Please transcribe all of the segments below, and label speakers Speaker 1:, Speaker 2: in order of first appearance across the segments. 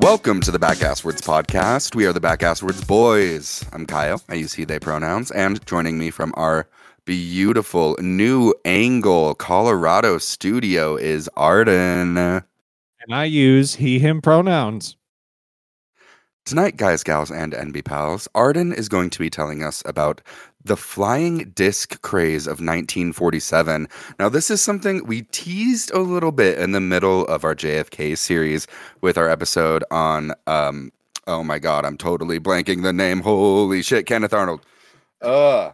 Speaker 1: Welcome to the Backasswords podcast. We are the Backasswords boys. I'm Kyle. I use he, they pronouns. And joining me from our beautiful New Angle, Colorado studio is Arden.
Speaker 2: And I use he, him pronouns.
Speaker 1: Tonight, guys, gals, and NB pals, Arden is going to be telling us about the flying disc craze of 1947. Now, this is something we teased a little bit in the middle of our JFK series with our episode on, oh my God, I'm totally blanking the name. Holy shit, Kenneth Arnold. Wow.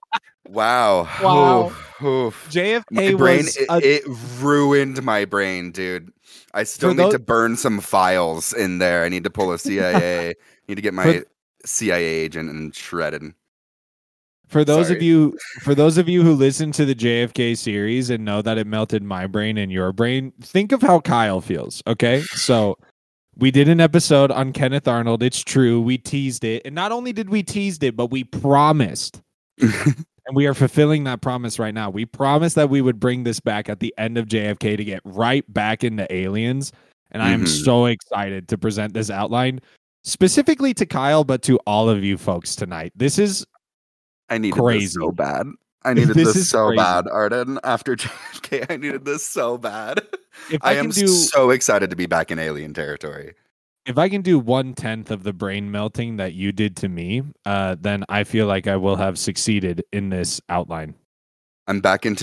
Speaker 2: Wow. JFK
Speaker 1: my brain, it ruined my brain, dude. I still need to burn some files in there. I need to pull a CIA. Need to get my CIA agent and shredded.
Speaker 2: For those of you who listen to the JFK series and know that it melted my brain and your brain, think of how Kyle feels. Okay, so we did an episode on Kenneth Arnold. It's true, we teased it, and not only did we tease it, but we promised. And we are fulfilling that promise right now. We promised that we would bring this back at the end of JFK to get right back into aliens. And I am so excited to present this outline specifically to Kyle, but to all of you folks tonight. This is crazy.
Speaker 1: This so bad. I needed this so crazy. Bad, Arden. After JFK, I needed this so bad. I am so excited to be back in alien territory.
Speaker 2: If I can do 1/10 of the brain melting that you did to me, then I feel like I will have succeeded in this outline.
Speaker 1: I'm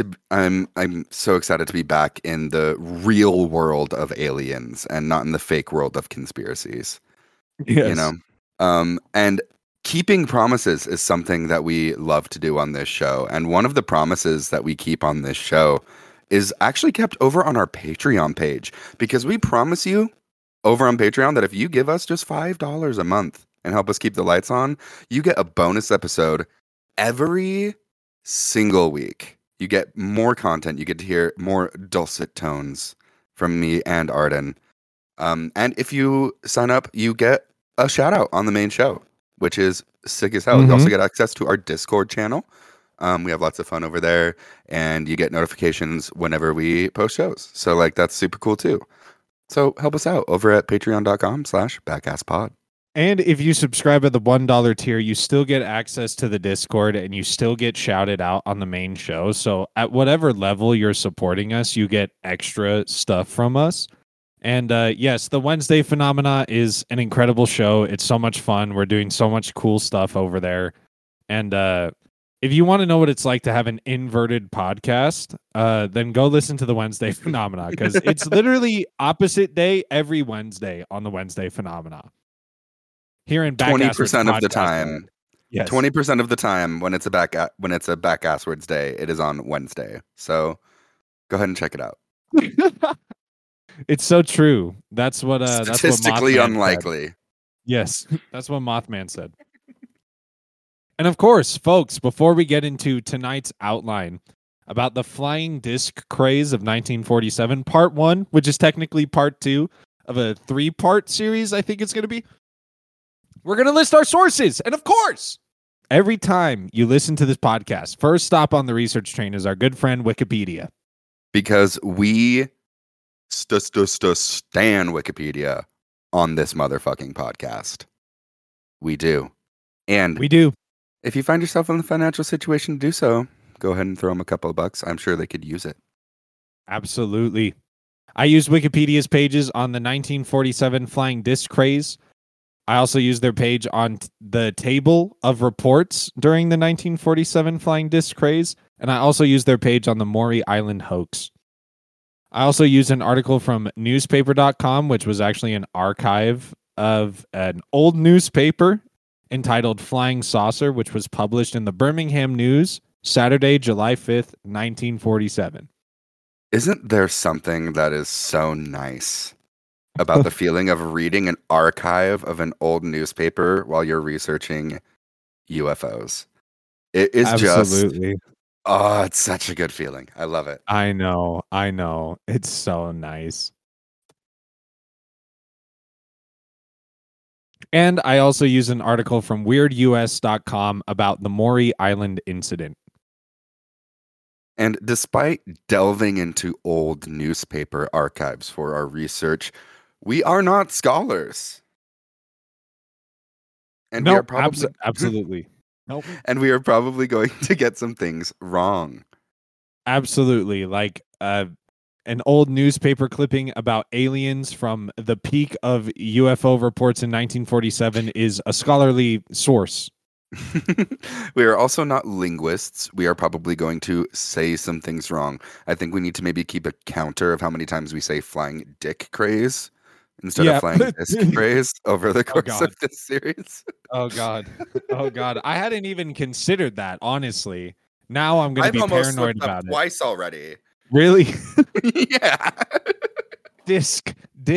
Speaker 1: so excited to be back in the real world of aliens and not in the fake world of conspiracies.
Speaker 2: Yes.
Speaker 1: You know? And keeping promises is something that we love to do on this show. And one of the promises that we keep on this show is actually kept over on our Patreon page, because we promise you over on Patreon that if you give us just $5 a month and help us keep the lights on, you get a bonus episode every single week. You get more content. You get to hear more dulcet tones from me and Arden. And if you sign up, you get a shout out on the main show, which is sick as hell. You also get access to our Discord channel. We have lots of fun over there, and you get notifications whenever we post shows. So that's super cool too. So help us out over at patreon.com/backasspod.
Speaker 2: And if you subscribe at the $1 tier, you still get access to the Discord and you still get shouted out on the main show. So at whatever level you're supporting us, you get extra stuff from us. And yes, the Wednesday Phenomena is an incredible show. It's so much fun. We're doing so much cool stuff over there. And if you want to know what it's like to have an inverted podcast, then go listen to the Wednesday Phenomena, because it's literally opposite day every Wednesday on the Wednesday Phenomena. Here in
Speaker 1: 20% of the time,
Speaker 2: yes,
Speaker 1: 20% of the time when it's a Backasswords day, it is on Wednesday. So go ahead and check it out.
Speaker 2: It's so true. That's what
Speaker 1: statistically
Speaker 2: that's what
Speaker 1: unlikely.
Speaker 2: Said. Yes, that's what Mothman said. And of course, folks, before we get into tonight's outline about the flying disc craze of 1947, part 1, which is technically part 2 of a 3-part series, I think it's going to be, we're going to list our sources. And of course, every time you listen to this podcast, first stop on the research train is our good friend Wikipedia.
Speaker 1: Because we stan Wikipedia on this motherfucking podcast. We do. And
Speaker 2: we do.
Speaker 1: If you find yourself in the financial situation to do so, go ahead and throw them a couple of bucks. I'm sure they could use it.
Speaker 2: Absolutely. I use Wikipedia's pages on the 1947 flying disc craze. I also use their page on the table of reports during the 1947 flying disc craze. And I also use their page on the Maury Island hoax. I also use an article from newspaper.com, which was actually an archive of an old newspaper entitled Flying Saucer, which was published in the Birmingham News, Saturday, July 5th, 1947.
Speaker 1: Isn't there something that is so nice about the feeling of reading an archive of an old newspaper while you're researching UFOs? It is
Speaker 2: Absolutely.
Speaker 1: It's such a good feeling. I love it.
Speaker 2: I know. It's so nice. And I also use an article from WeirdUS.com about the Maury Island incident.
Speaker 1: And despite delving into old newspaper archives for our research, we are not scholars. And we
Speaker 2: No,
Speaker 1: are probably
Speaker 2: absolutely. Nope.
Speaker 1: and we are probably going to get some things wrong.
Speaker 2: Absolutely. Like an old newspaper clipping about aliens from the peak of UFO reports in 1947 is a scholarly source.
Speaker 1: We are also not linguists. We are probably going to say some things wrong. I think we need to maybe keep a counter of how many times we say flying dick craze instead of flying disc craze over the course of this series.
Speaker 2: Oh God. Oh God. I hadn't even considered that, honestly. Now I'm going to be paranoid about it.
Speaker 1: Twice already.
Speaker 2: Really?
Speaker 1: Yeah.
Speaker 2: Disc.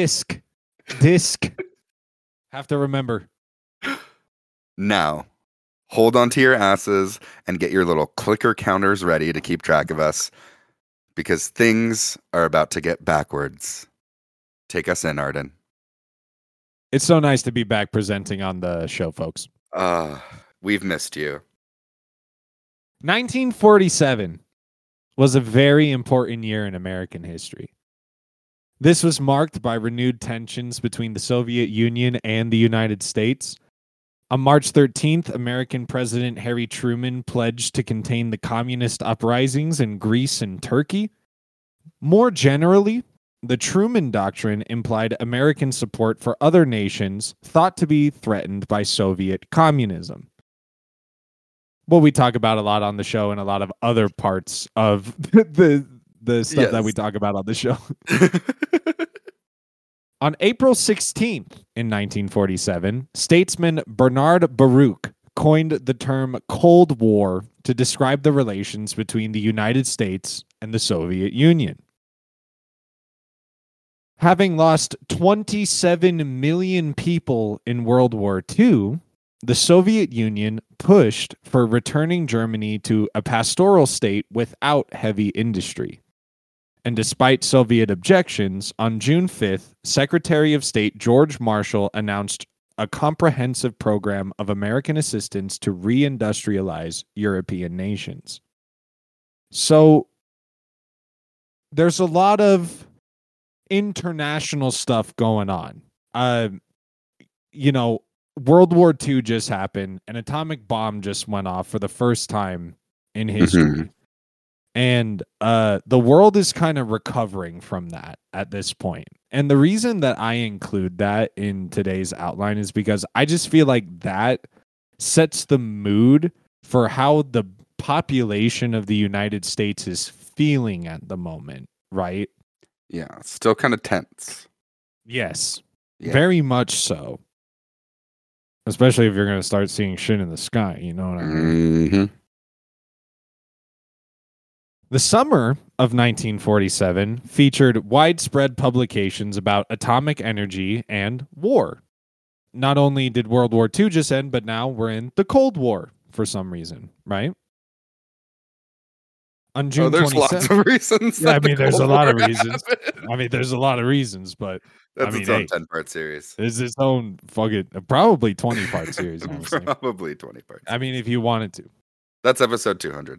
Speaker 2: Have to remember.
Speaker 1: Now, hold on to your asses and get your little clicker counters ready to keep track of us because things are about to get backwards. Take us in, Arden.
Speaker 2: It's so nice to be back presenting on the show, folks.
Speaker 1: We've missed you.
Speaker 2: 1947 was a very important year in American history. This was marked by renewed tensions between the Soviet Union and the United States. On March 13th, American President Harry Truman pledged to contain the communist uprisings in Greece and Turkey. More generally, the Truman Doctrine implied American support for other nations thought to be threatened by Soviet communism. What we talk about a lot on the show and a lot of other parts of the stuff that we talk about on the show. On April 16th in 1947, statesman Bernard Baruch coined the term Cold War to describe the relations between the United States and the Soviet Union. Having lost 27 million people in World War II, the Soviet Union pushed for returning Germany to a pastoral state without heavy industry. And despite Soviet objections, on June 5th, Secretary of State George Marshall announced a comprehensive program of American assistance to reindustrialize European nations. So there's a lot of international stuff going on. World War II just happened. An atomic bomb just went off for the first time in history. Mm-hmm. And the world is kind of recovering from that at this point. And the reason that I include that in today's outline is because I just feel like that sets the mood for how the population of the United States is feeling at the moment, right?
Speaker 1: Yeah, it's still kind of tense.
Speaker 2: Yes, very much so. Especially if you're going to start seeing shit in the sky, you know what I mean?
Speaker 1: Mm-hmm.
Speaker 2: The summer of 1947 featured widespread publications about atomic energy and war. Not only did World War II just end, but now we're in the Cold War for some reason, right? On June 27th.
Speaker 1: There's lots of reasons.
Speaker 2: Yeah, there's a lot of reasons. There's a lot of reasons, but
Speaker 1: that's its own 10-part series.
Speaker 2: It's its own probably 20-part series. Honestly.
Speaker 1: Probably 20 parts.
Speaker 2: If you wanted to.
Speaker 1: That's episode 200.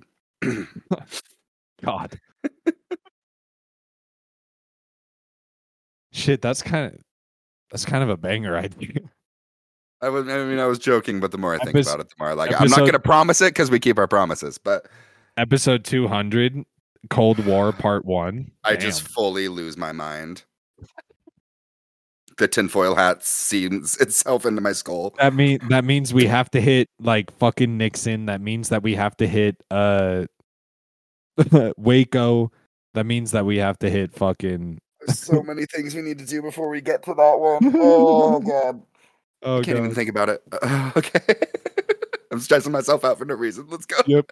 Speaker 2: God. Shit, that's kind of a banger idea.
Speaker 1: I was joking, but the more I think about it, the more I'm not going to promise it because we keep our promises, but
Speaker 2: episode 200, Cold War Part 1.
Speaker 1: I just fully lose my mind. The tinfoil hat seams itself into my skull.
Speaker 2: That means we have to hit like fucking Nixon. That means that we have to hit Waco. That means that we have to hit fucking.
Speaker 1: There's so many things we need to do before we get to that one. Oh God.
Speaker 2: Oh,
Speaker 1: I can't even think about it. Okay. I'm stressing myself out for no reason. Let's go.
Speaker 2: Yep.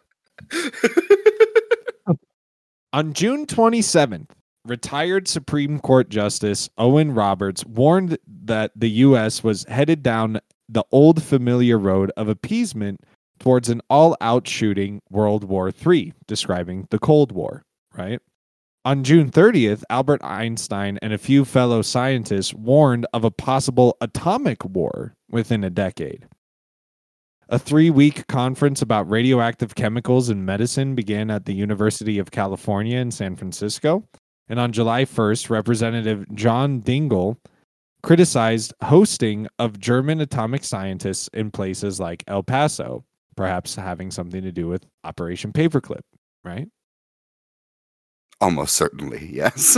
Speaker 2: On June 27th, retired Supreme Court Justice Owen Roberts warned that the U.S. was headed down the old familiar road of appeasement towards an all-out shooting World War III, describing the Cold War, right? On June 30th, Albert Einstein and a few fellow scientists warned of a possible atomic war within a decade. A 3-week conference about radioactive chemicals in medicine began at the University of California in San Francisco. And on July 1st, Representative John Dingell criticized hosting of German atomic scientists in places like El Paso, perhaps having something to do with Operation Paperclip, right?
Speaker 1: Almost certainly, yes.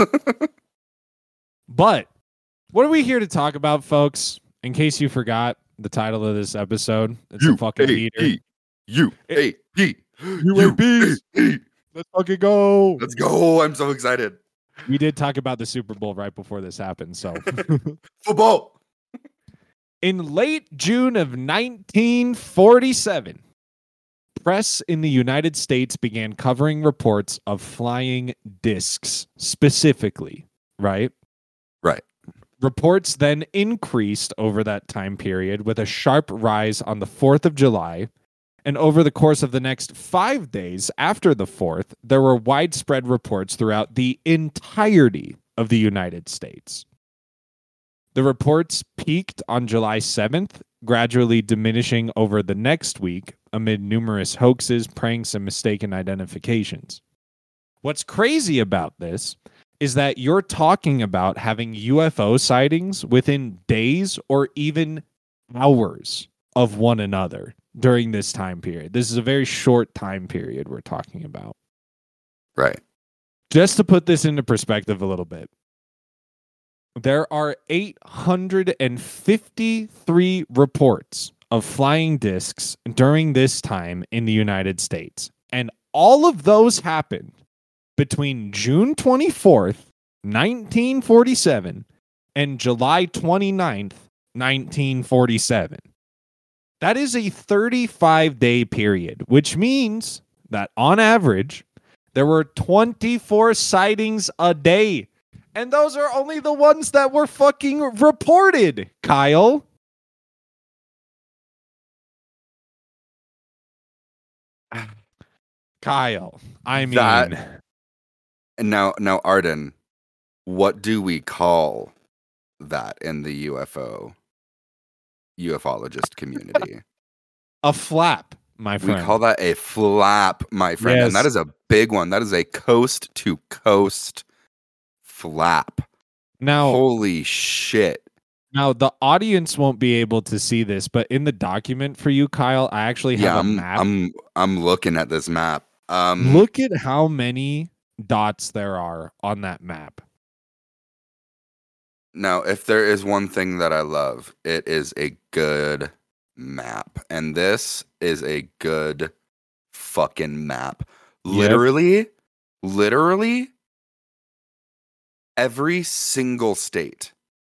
Speaker 2: But what are we here to talk about, folks? In case you forgot the title of this episode, it's a fucking heater.
Speaker 1: UAP.
Speaker 2: UAPs. Let's fucking go.
Speaker 1: Let's go. I'm so excited.
Speaker 2: We did talk about the Super Bowl right before this happened, so.
Speaker 1: Football.
Speaker 2: In late June of 1947, press in the United States began covering reports of flying discs specifically, right?
Speaker 1: Right.
Speaker 2: Reports then increased over that time period with a sharp rise on the 4th of July. And over the course of the next 5 days after the 4th, there were widespread reports throughout the entirety of the United States. The reports peaked on July 7th, gradually diminishing over the next week amid numerous hoaxes, pranks, and mistaken identifications. What's crazy about this is that you're talking about having UFO sightings within days or even hours of one another during this time period. This is a very short time period we're talking about.
Speaker 1: Right.
Speaker 2: Just to put this into perspective a little bit, there are 853 reports of flying discs during this time in the United States. And all of those happened between June 24th, 1947 and July 29th, 1947. That is a 35-day period, which means that on average, there were 24 sightings a day. And those are only the ones that were fucking reported, Kyle. Kyle, I mean...
Speaker 1: Now, Arden, what do we call that in the ufologist community?
Speaker 2: A flap, my friend.
Speaker 1: We call that a flap, my friend.
Speaker 2: Yes.
Speaker 1: And that is a big one. That is a coast to coast flap.
Speaker 2: Now,
Speaker 1: holy shit.
Speaker 2: Now, the audience won't be able to see this, but in the document for you, Kyle, I actually have a map.
Speaker 1: I'm looking at this map.
Speaker 2: Look at how many dots there are on that map.
Speaker 1: Now, if there is one thing that I love, it is a good map. And this is a good fucking map. Yep. Literally, every single state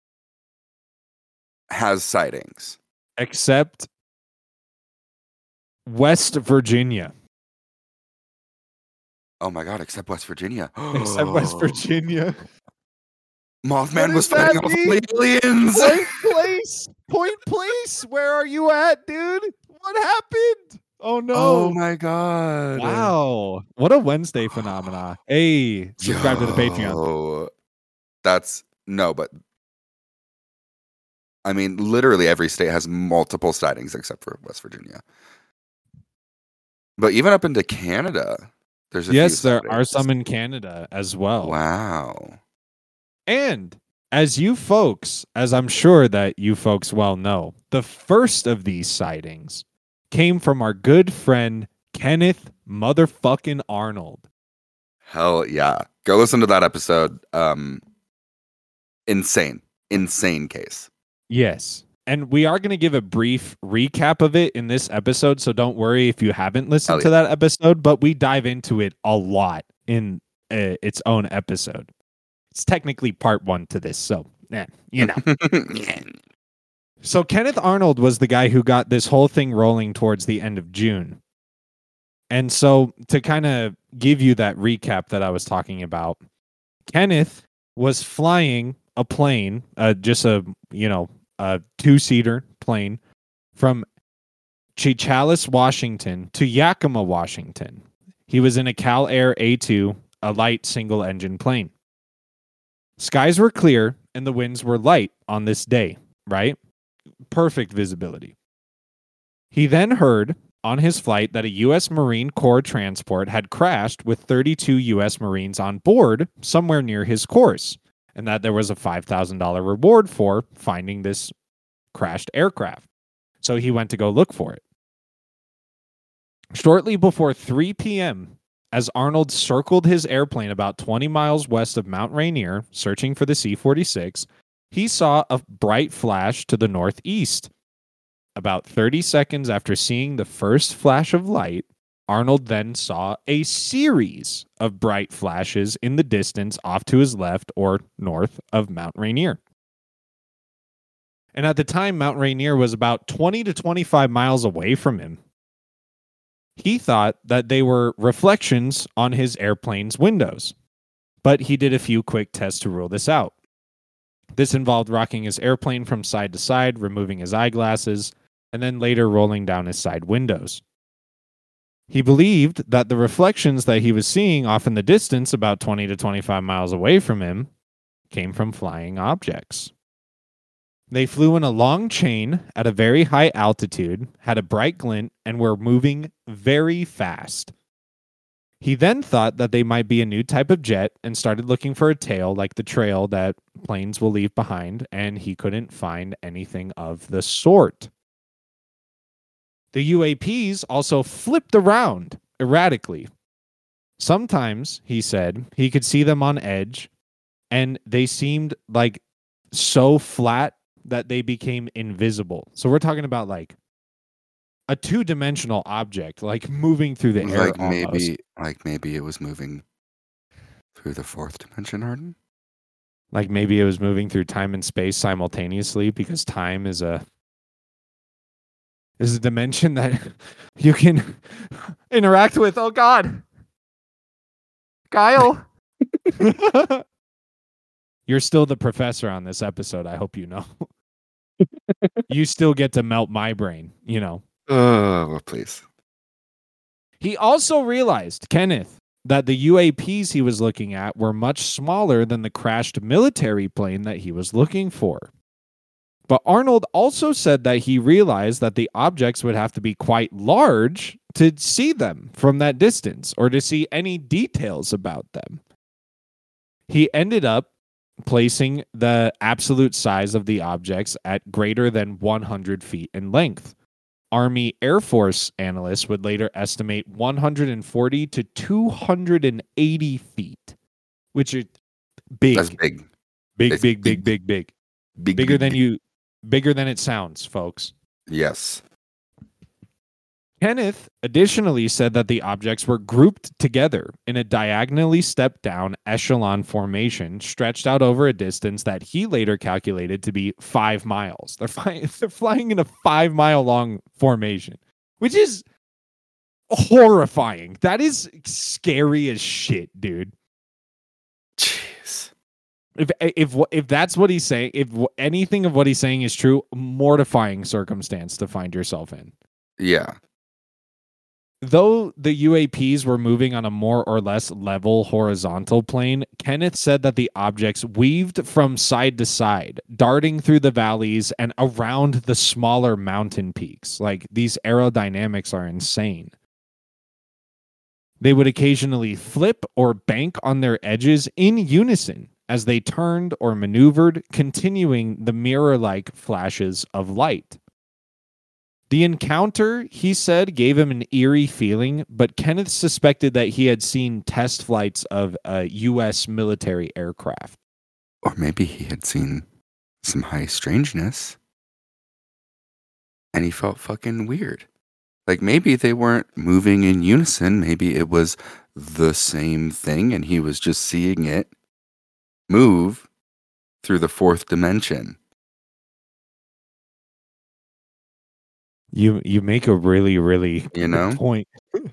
Speaker 1: has sightings.
Speaker 2: Except West Virginia.
Speaker 1: Oh my God, except West Virginia.
Speaker 2: Except West Virginia.
Speaker 1: Mothman was fighting off aliens.
Speaker 2: Point place. Where are you at, dude? What happened? Oh no.
Speaker 1: Oh my God.
Speaker 2: Wow. What a Wednesday phenomena. Hey, subscribe to the Patreon.
Speaker 1: But I mean, literally every state has multiple sightings except for West Virginia. But even up into Canada, there's a few
Speaker 2: there are some in Canada as well.
Speaker 1: Wow.
Speaker 2: And as I'm sure that you folks well know, the first of these sightings came from our good friend Kenneth motherfucking Arnold.
Speaker 1: Hell yeah. Go listen to that episode. Insane case.
Speaker 2: Yes. And we are going to give a brief recap of it in this episode, so don't worry if you haven't listened to that episode, but we dive into it a lot in its own episode. It's technically part 1 to this, so, you know. So Kenneth Arnold was the guy who got this whole thing rolling towards the end of June. And so to kind of give you that recap that I was talking about, Kenneth was flying a plane, just a 2-seater plane from Chehalis, Washington to Yakima, Washington. He was in a Cal Air A2, a light single-engine plane. Skies were clear and the winds were light on this day, right? Perfect visibility. He then heard on his flight that a U.S. Marine Corps transport had crashed with 32 U.S. Marines on board somewhere near his course. and that there was a $5,000 reward for finding this crashed aircraft. So he went to go look for it. Shortly before 3 p.m., as Arnold circled his airplane about 20 miles west of Mount Rainier, searching for the C-46, he saw a bright flash to the northeast. About 30 seconds after seeing the first flash of light, Arnold then saw a series of bright flashes in the distance off to his left or north of Mount Rainier. And at the time, Mount Rainier was about 20 to 25 miles away from him. He thought that they were reflections on his airplane's windows, but he did a few quick tests to rule this out. This involved rocking his airplane from side to side, removing his eyeglasses, and then later rolling down his side windows. He believed that the reflections that he was seeing off in the distance, about 20 to 25 miles away from him, came from flying objects. They flew in a long chain at a very high altitude, had a bright glint, and were moving very fast. He then thought that they might be a new type of jet and started looking for a tail like the trail that planes will leave behind, and he couldn't find anything of the sort. The UAPs also flipped around erratically. Sometimes, he said, he could see them on edge, and they seemed like so flat that they became invisible. So we're talking about like a two-dimensional object, like moving through the air.
Speaker 1: Like maybe it was moving through the fourth dimension, Arden.
Speaker 2: Like maybe it was moving through time and space simultaneously, because time is a dimension that you can interact with. Oh God, Kyle. You're still the professor on this episode, I hope you know. You still get to melt my brain, you know.
Speaker 1: Well, please.
Speaker 2: He also realized, Kenneth, that the UAPs he was looking at were much smaller than the crashed military plane that he was looking for. But Arnold also said that he realized that the objects would have to be quite large to see them from that distance or to see any details about them. He ended up placing the absolute size of the objects at greater than 100 feet in length. Army Air Force analysts would later estimate 140 to 280 feet, which is big.
Speaker 1: That's big.
Speaker 2: Big. Bigger than it sounds, folks.
Speaker 1: Yes.
Speaker 2: Kenneth additionally said that the objects were grouped together in a diagonally stepped down echelon formation stretched out over a distance that he later calculated to be 5 miles. They're flying in a 5-mile long formation, which is horrifying. That is scary as shit, dude.
Speaker 1: Jeez.
Speaker 2: If that's what he's saying, if anything of what he's saying is true, mortifying circumstance to find yourself in.
Speaker 1: Yeah.
Speaker 2: Though the UAPs were moving on a more or less level horizontal plane, Kenneth said that the objects weaved from side to side, darting through the valleys and around the smaller mountain peaks. Like, these aerodynamics are insane. They would occasionally flip or bank on their edges in unison as they turned or maneuvered, continuing the mirror-like flashes of light. The encounter, he said, gave him an eerie feeling, but Kenneth suspected that he had seen test flights of a U.S. military aircraft.
Speaker 1: Or maybe he had seen some high strangeness and he felt fucking weird. Like maybe they weren't moving in unison. Maybe it was the same thing and he was just seeing it move through the fourth dimension.
Speaker 2: You make a really, really good point.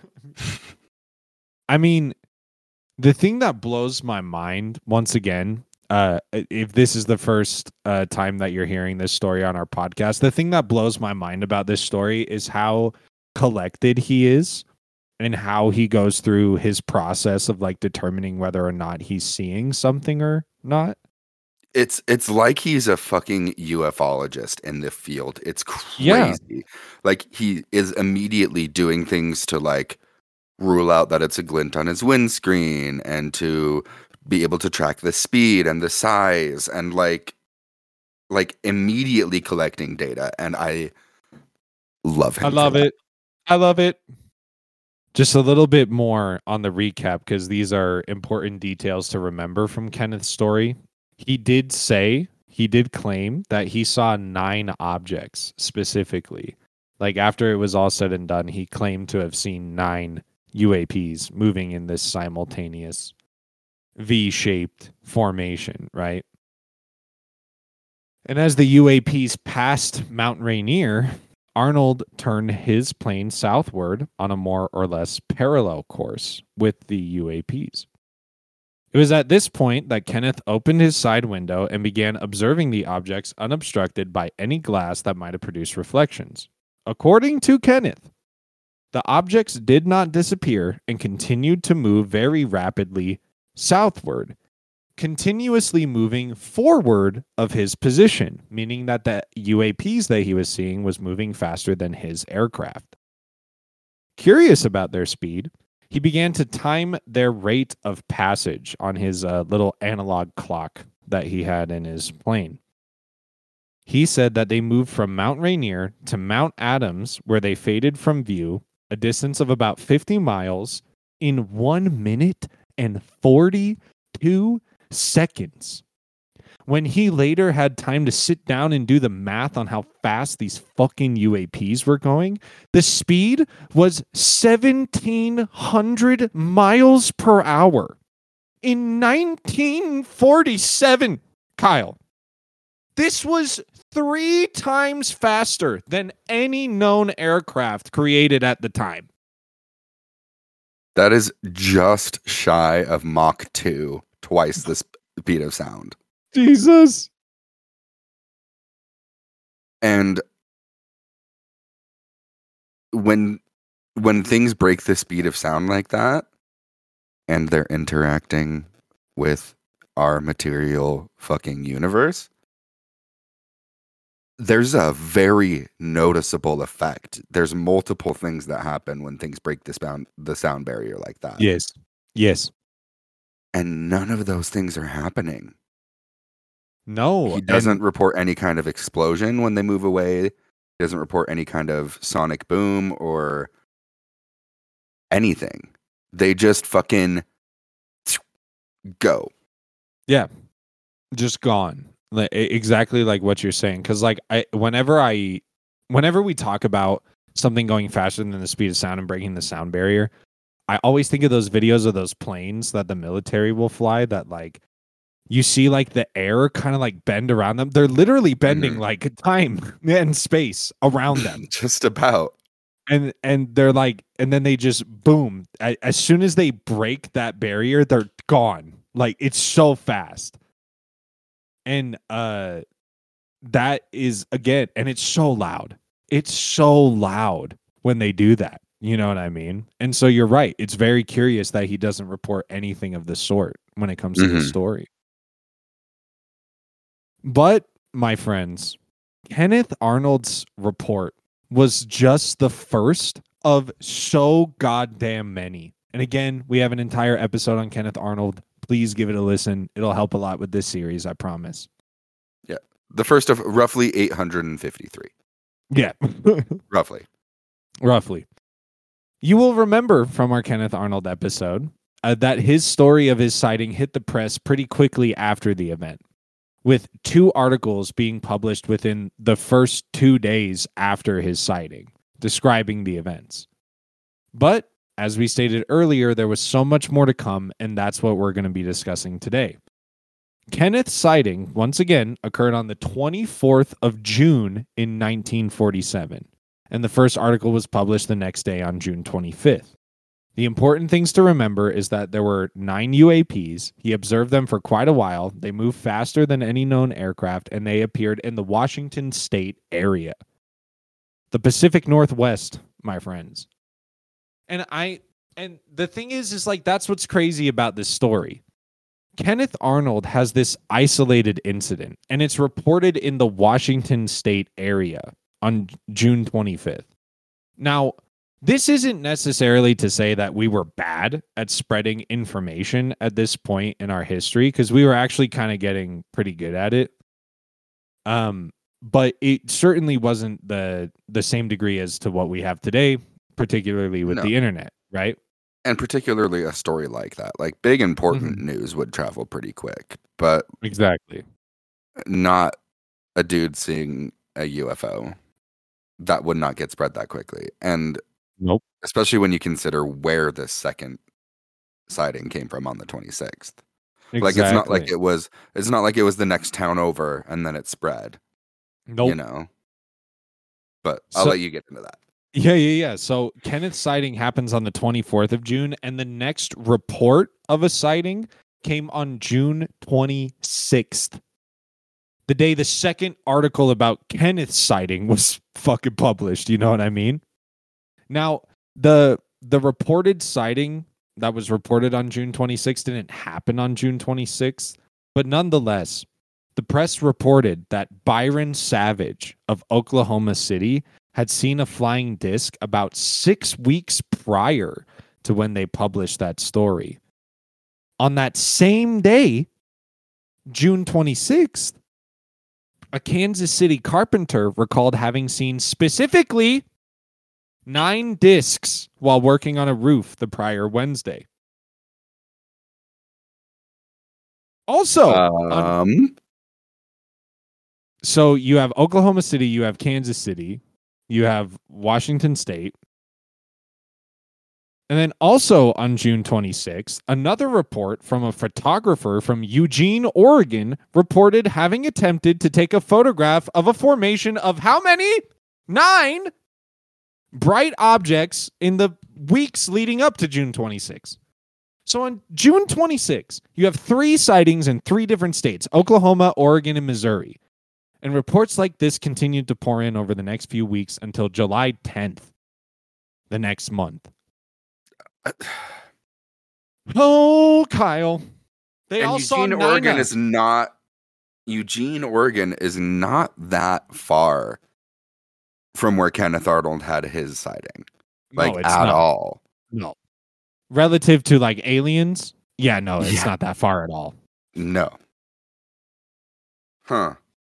Speaker 2: I mean, the thing that blows my mind, once again, if this is the first time that you're hearing this story on our podcast, the thing that blows my mind about this story is how collected he is and how he goes through his process of like determining whether or not he's seeing something or not.
Speaker 1: It's like he's a fucking ufologist in the field. It's crazy.
Speaker 2: Yeah.
Speaker 1: Like he is immediately doing things to like rule out that it's a glint on his windscreen and to be able to track the speed and the size and like immediately collecting data. And I love him.
Speaker 2: I love it. I love it. Just a little bit more on the recap, because these are important details to remember from Kenneth's story. He did claim that he saw 9 objects specifically. Like after it was all said and done, he claimed to have seen 9 UAPs moving in this simultaneous V-shaped formation, right? And as the UAPs passed Mount Rainier, Arnold turned his plane southward on a more or less parallel course with the UAPs. It was at this point that Kenneth opened his side window and began observing the objects unobstructed by any glass that might have produced reflections. According to Kenneth, the objects did not disappear and continued to move very rapidly southward, continuously moving forward of his position, meaning that the UAPs that he was seeing was moving faster than his aircraft. Curious about their speed, he began to time their rate of passage on his little analog clock that he had in his plane. He said that they moved from Mount Rainier to Mount Adams, where they faded from view, a distance of about 50 miles, in 1 minute and 42 seconds. When he later had time to sit down and do the math on how fast these fucking UAPs were going, the speed was 1,700 miles per hour in 1947, Kyle. This was 3 times faster than any known aircraft created at the time.
Speaker 1: That is just shy of Mach 2, twice the speed of sound.
Speaker 2: Jesus.
Speaker 1: And when things break the speed of sound like that, and they're interacting with our material fucking universe, there's a very noticeable effect. There's multiple things that happen when things break the sound barrier like that.
Speaker 2: Yes. Yes.
Speaker 1: And none of those things are happening.
Speaker 2: No.
Speaker 1: He doesn't report any kind of explosion when they move away. He doesn't report any kind of sonic boom or anything. They just fucking go.
Speaker 2: Yeah. Just gone. Exactly like what you're saying. Because like whenever we talk about something going faster than the speed of sound and breaking the sound barrier, I always think of those videos of those planes that the military will fly that like you see like the air kind of like bend around them. They're literally bending like time and space around them.
Speaker 1: Just about.
Speaker 2: And they're like, and then they just boom. As soon as they break that barrier, they're gone. Like it's so fast. And that is again, and it's so loud. It's so loud when they do that. You know what I mean? And so you're right. It's very curious that he doesn't report anything of the sort when it comes to the story. But, my friends, Kenneth Arnold's report was just the first of so goddamn many. And again, we have an entire episode on Kenneth Arnold. Please give it a listen. It'll help a lot with this series, I promise.
Speaker 1: Yeah. The first of roughly 853.
Speaker 2: Yeah. Roughly. You will remember from our Kenneth Arnold episode that his story of his sighting hit the press pretty quickly after the event, with 2 articles being published within the first 2 days after his sighting, describing the events. But, as we stated earlier, there was so much more to come, and that's what we're going to be discussing today. Kenneth's sighting, once again, occurred on the 24th of June in 1947, and the first article was published the next day on June 25th. The important things to remember is that there were 9 UAPs. He observed them for quite a while. They moved faster than any known aircraft, and they appeared in the Washington state area. The Pacific Northwest, my friends. And the thing is like, that's what's crazy about this story. Kenneth Arnold has this isolated incident, and it's reported in the Washington state area on June 25th. Now, This isn't necessarily to say that we were bad at spreading information at this point in our history, because we were actually kind of getting pretty good at it. But it certainly wasn't the same degree as to what we have today, particularly with the internet, right?
Speaker 1: And particularly a story like that. Like big important news would travel pretty quick, but
Speaker 2: exactly
Speaker 1: not a dude seeing a UFO. That would not get spread that quickly. And
Speaker 2: nope.
Speaker 1: Especially when you consider where the second sighting came from on the 26th. Exactly. Like it's not like it was the next town over and then it spread.
Speaker 2: Nope.
Speaker 1: You know. But I'll let you get into that.
Speaker 2: Yeah. So Kenneth's sighting happens on the 24th of June, and the next report of a sighting came on June 26th. The day the second article about Kenneth's sighting was fucking published, you know what I mean? Now, the reported sighting that was reported on June 26th didn't happen on June 26th, but nonetheless, the press reported that Byron Savage of Oklahoma City had seen a flying disc about 6 weeks prior to when they published that story. On that same day, June 26th, a Kansas City carpenter recalled having seen specifically 9 discs while working on a roof the prior Wednesday. Also, so you have Oklahoma City, you have Kansas City, you have Washington State. And then also on June 26th, another report from a photographer from Eugene, Oregon, reported having attempted to take a photograph of a formation of how many? 9 bright objects in the weeks leading up to June 26th. So on June 26th, you have 3 sightings in 3 different states, Oklahoma, Oregon, and Missouri. And reports like this continued to pour in over the next few weeks until July 10th, the next month. Oh, Kyle. They all saw
Speaker 1: Eugene, Oregon is not that far from where Kenneth Arnold had his sighting. Like, no, at all.
Speaker 2: No. Relative to like aliens? Yeah, no, it's not that far at all.
Speaker 1: No. Huh.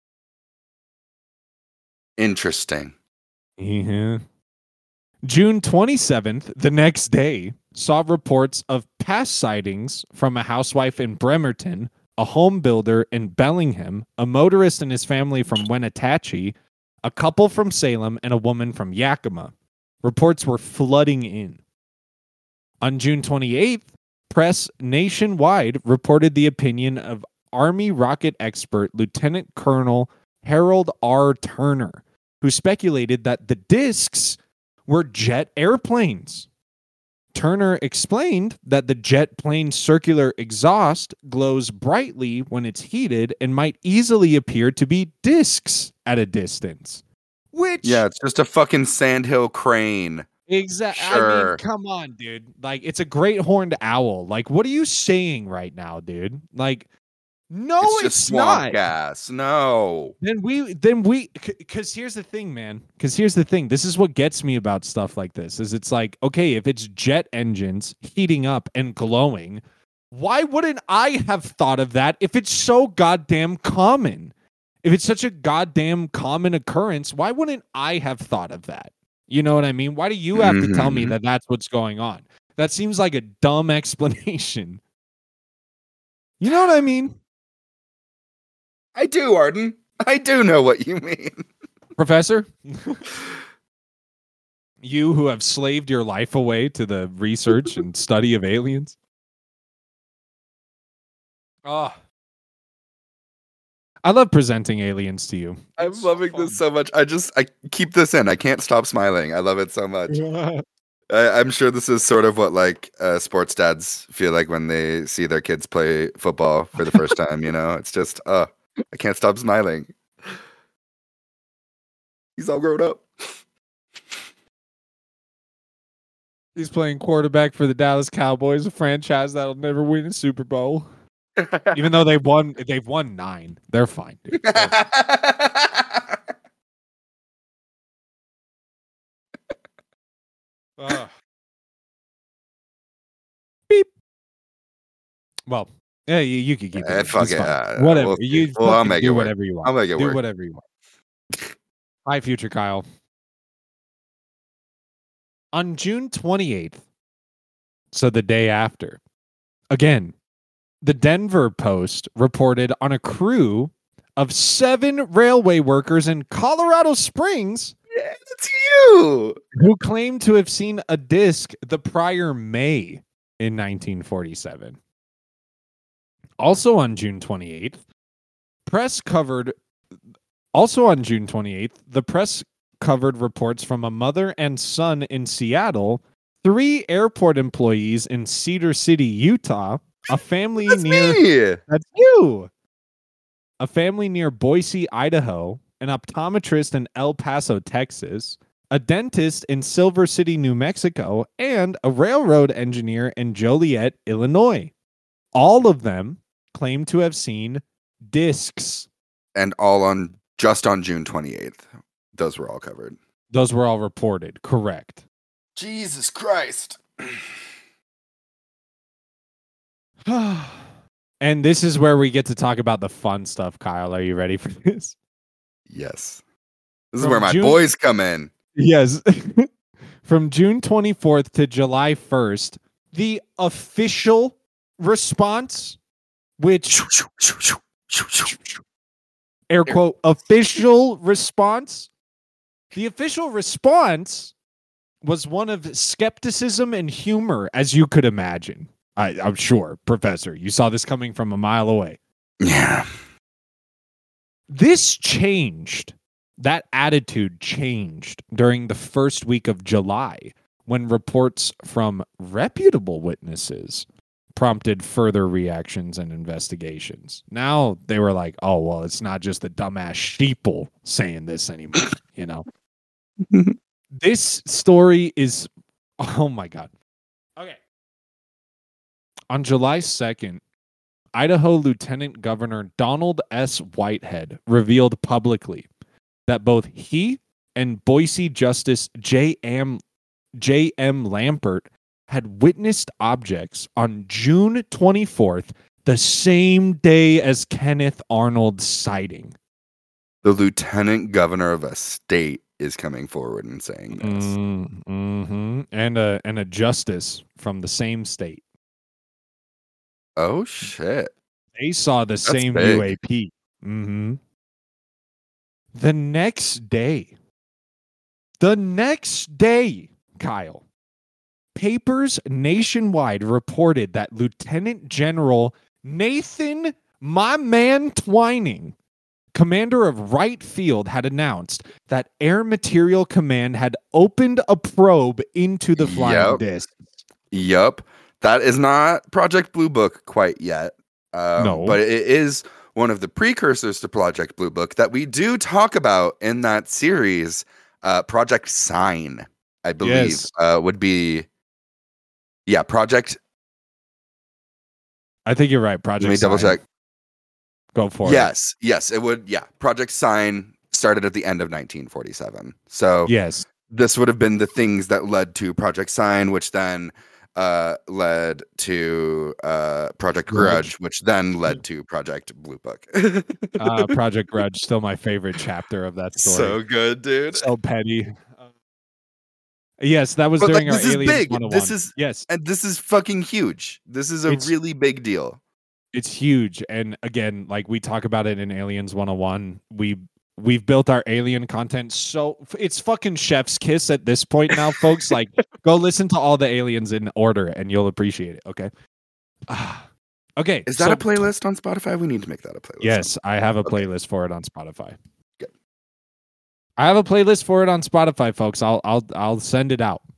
Speaker 1: Interesting.
Speaker 2: Mm-hmm. June 27th, the next day, saw reports of past sightings from a housewife in Bremerton, a home builder in Bellingham, a motorist and his family from Wenatchee, a couple from Salem, and a woman from Yakima. Reports were flooding in. On June 28th, press nationwide reported the opinion of Army rocket expert Lieutenant Colonel Harold R. Turner, who speculated that the discs were jet airplanes. Turner explained that the jet plane's circular exhaust glows brightly when it's heated and might easily appear to be discs at a distance. Which...
Speaker 1: yeah, it's just a fucking sandhill crane.
Speaker 2: Exactly. Sure. I mean, come on, dude. Like, it's a great horned owl. Like, what are you saying right now, dude? Like, no, it's not.
Speaker 1: Gas. No.
Speaker 2: Then we, because here's the thing, man. Because here's the thing. This is what gets me about stuff like this. Is it's like, okay, if it's jet engines heating up and glowing, why wouldn't I have thought of that if it's so goddamn common? If it's such a goddamn common occurrence, why wouldn't I have thought of that? You know what I mean? Why do you have to tell me that that's what's going on? That seems like a dumb explanation. You know what I mean?
Speaker 1: I do, Arden. I do know what you mean.
Speaker 2: Professor? You who have slaved your life away to the research and study of aliens? Oh. I love presenting aliens to you.
Speaker 1: I'm loving this so much. I keep this in. I can't stop smiling. I love it so much. I'm sure this is sort of what like sports dads feel like when they see their kids play football for the first time. You know, it's just, I can't stop smiling. He's all grown up.
Speaker 2: He's playing quarterback for the Dallas Cowboys, a franchise that'll never win a Super Bowl. Even though they've won 9. They're fine, dude. Well, yeah, you can keep it.
Speaker 1: Fuck
Speaker 2: It's
Speaker 1: it.
Speaker 2: fine. Whatever.
Speaker 1: We'll
Speaker 2: You
Speaker 1: I'll
Speaker 2: fucking
Speaker 1: make
Speaker 2: do
Speaker 1: it work.
Speaker 2: whatever you want.
Speaker 1: I'll make it
Speaker 2: do
Speaker 1: work.
Speaker 2: whatever you want. Hi, future Kyle. On June 28th, so the day after, again, the Denver Post reported on a crew of 7 railway workers in Colorado Springs.
Speaker 1: Yeah, it's you.
Speaker 2: Who claimed to have seen a disc the prior May in 1947. Also on June 28th, the press covered reports from a mother and son in Seattle, 3 airport employees in Cedar City, Utah, a family
Speaker 1: That's
Speaker 2: near
Speaker 1: me.
Speaker 2: That's you. A family near Boise, Idaho, an optometrist in El Paso, Texas, a dentist in Silver City, New Mexico, and a railroad engineer in Joliet, Illinois. All of them claim to have seen discs.
Speaker 1: And all just on June 28th. Those were all covered.
Speaker 2: Those were all reported. Correct.
Speaker 1: Jesus Christ.
Speaker 2: And this is where we get to talk about the fun stuff, Kyle. Are you ready for this?
Speaker 1: Yes. This is where my boys come in.
Speaker 2: Yes. From June 24th to July 1st, the official response, which air quote, official response. The official response was one of skepticism and humor, as you could imagine. I'm sure, Professor, you saw this coming from a mile away.
Speaker 1: Yeah.
Speaker 2: This changed. That attitude changed during the first week of July when reports from reputable witnesses prompted further reactions and investigations. Now they were like, oh, well, it's not just the dumbass sheeple saying this anymore, you know? This story is, oh my God. Okay. On July 2nd, Idaho Lieutenant Governor Donald S. Whitehead revealed publicly that both he and Boise Justice J.M. Lampert had witnessed objects on June 24th, the same day as Kenneth Arnold's sighting.
Speaker 1: The lieutenant governor of a state is coming forward and saying this.
Speaker 2: Mm-hmm. And a justice from the same state.
Speaker 1: Oh, shit.
Speaker 2: They saw the same
Speaker 1: big.
Speaker 2: UAP. Mm-hmm. The next day, Kyle, papers nationwide reported that Lieutenant General Nathan, my man Twining, commander of Wright Field, had announced that Air Material Command had opened a probe into the flying disc.
Speaker 1: Yep. That is not Project Blue Book quite yet.
Speaker 2: No.
Speaker 1: But it is one of the precursors to Project Blue Book that we do talk about in that series. Project Sign, I believe, would be... Yeah, Project...
Speaker 2: I think you're right, Project
Speaker 1: Let me double check.
Speaker 2: Go for it.
Speaker 1: Yes, it would. Yeah, Project Sign started at the end of 1947. So
Speaker 2: yes,
Speaker 1: this would have been the things that led to Project Sign, which then led to Project Grudge, which then led to Project Blue Book.
Speaker 2: Project Grudge, still my favorite chapter of that story.
Speaker 1: So good, dude.
Speaker 2: So petty. Yes, that was during our Aliens 101.
Speaker 1: This is
Speaker 2: yes,
Speaker 1: and this is fucking huge. This is a really big deal.
Speaker 2: It's huge, and again, like we talk about it in Aliens 101, we've built our alien content, so it's fucking chef's kiss at this point now, folks. Like, go listen to all the aliens in order, and you'll appreciate it. Okay. Okay.
Speaker 1: Is that a playlist on Spotify? We need to make that a playlist.
Speaker 2: Yes, I have a playlist for it on Spotify. Good. I have a playlist for it on Spotify, folks. I'll send it out.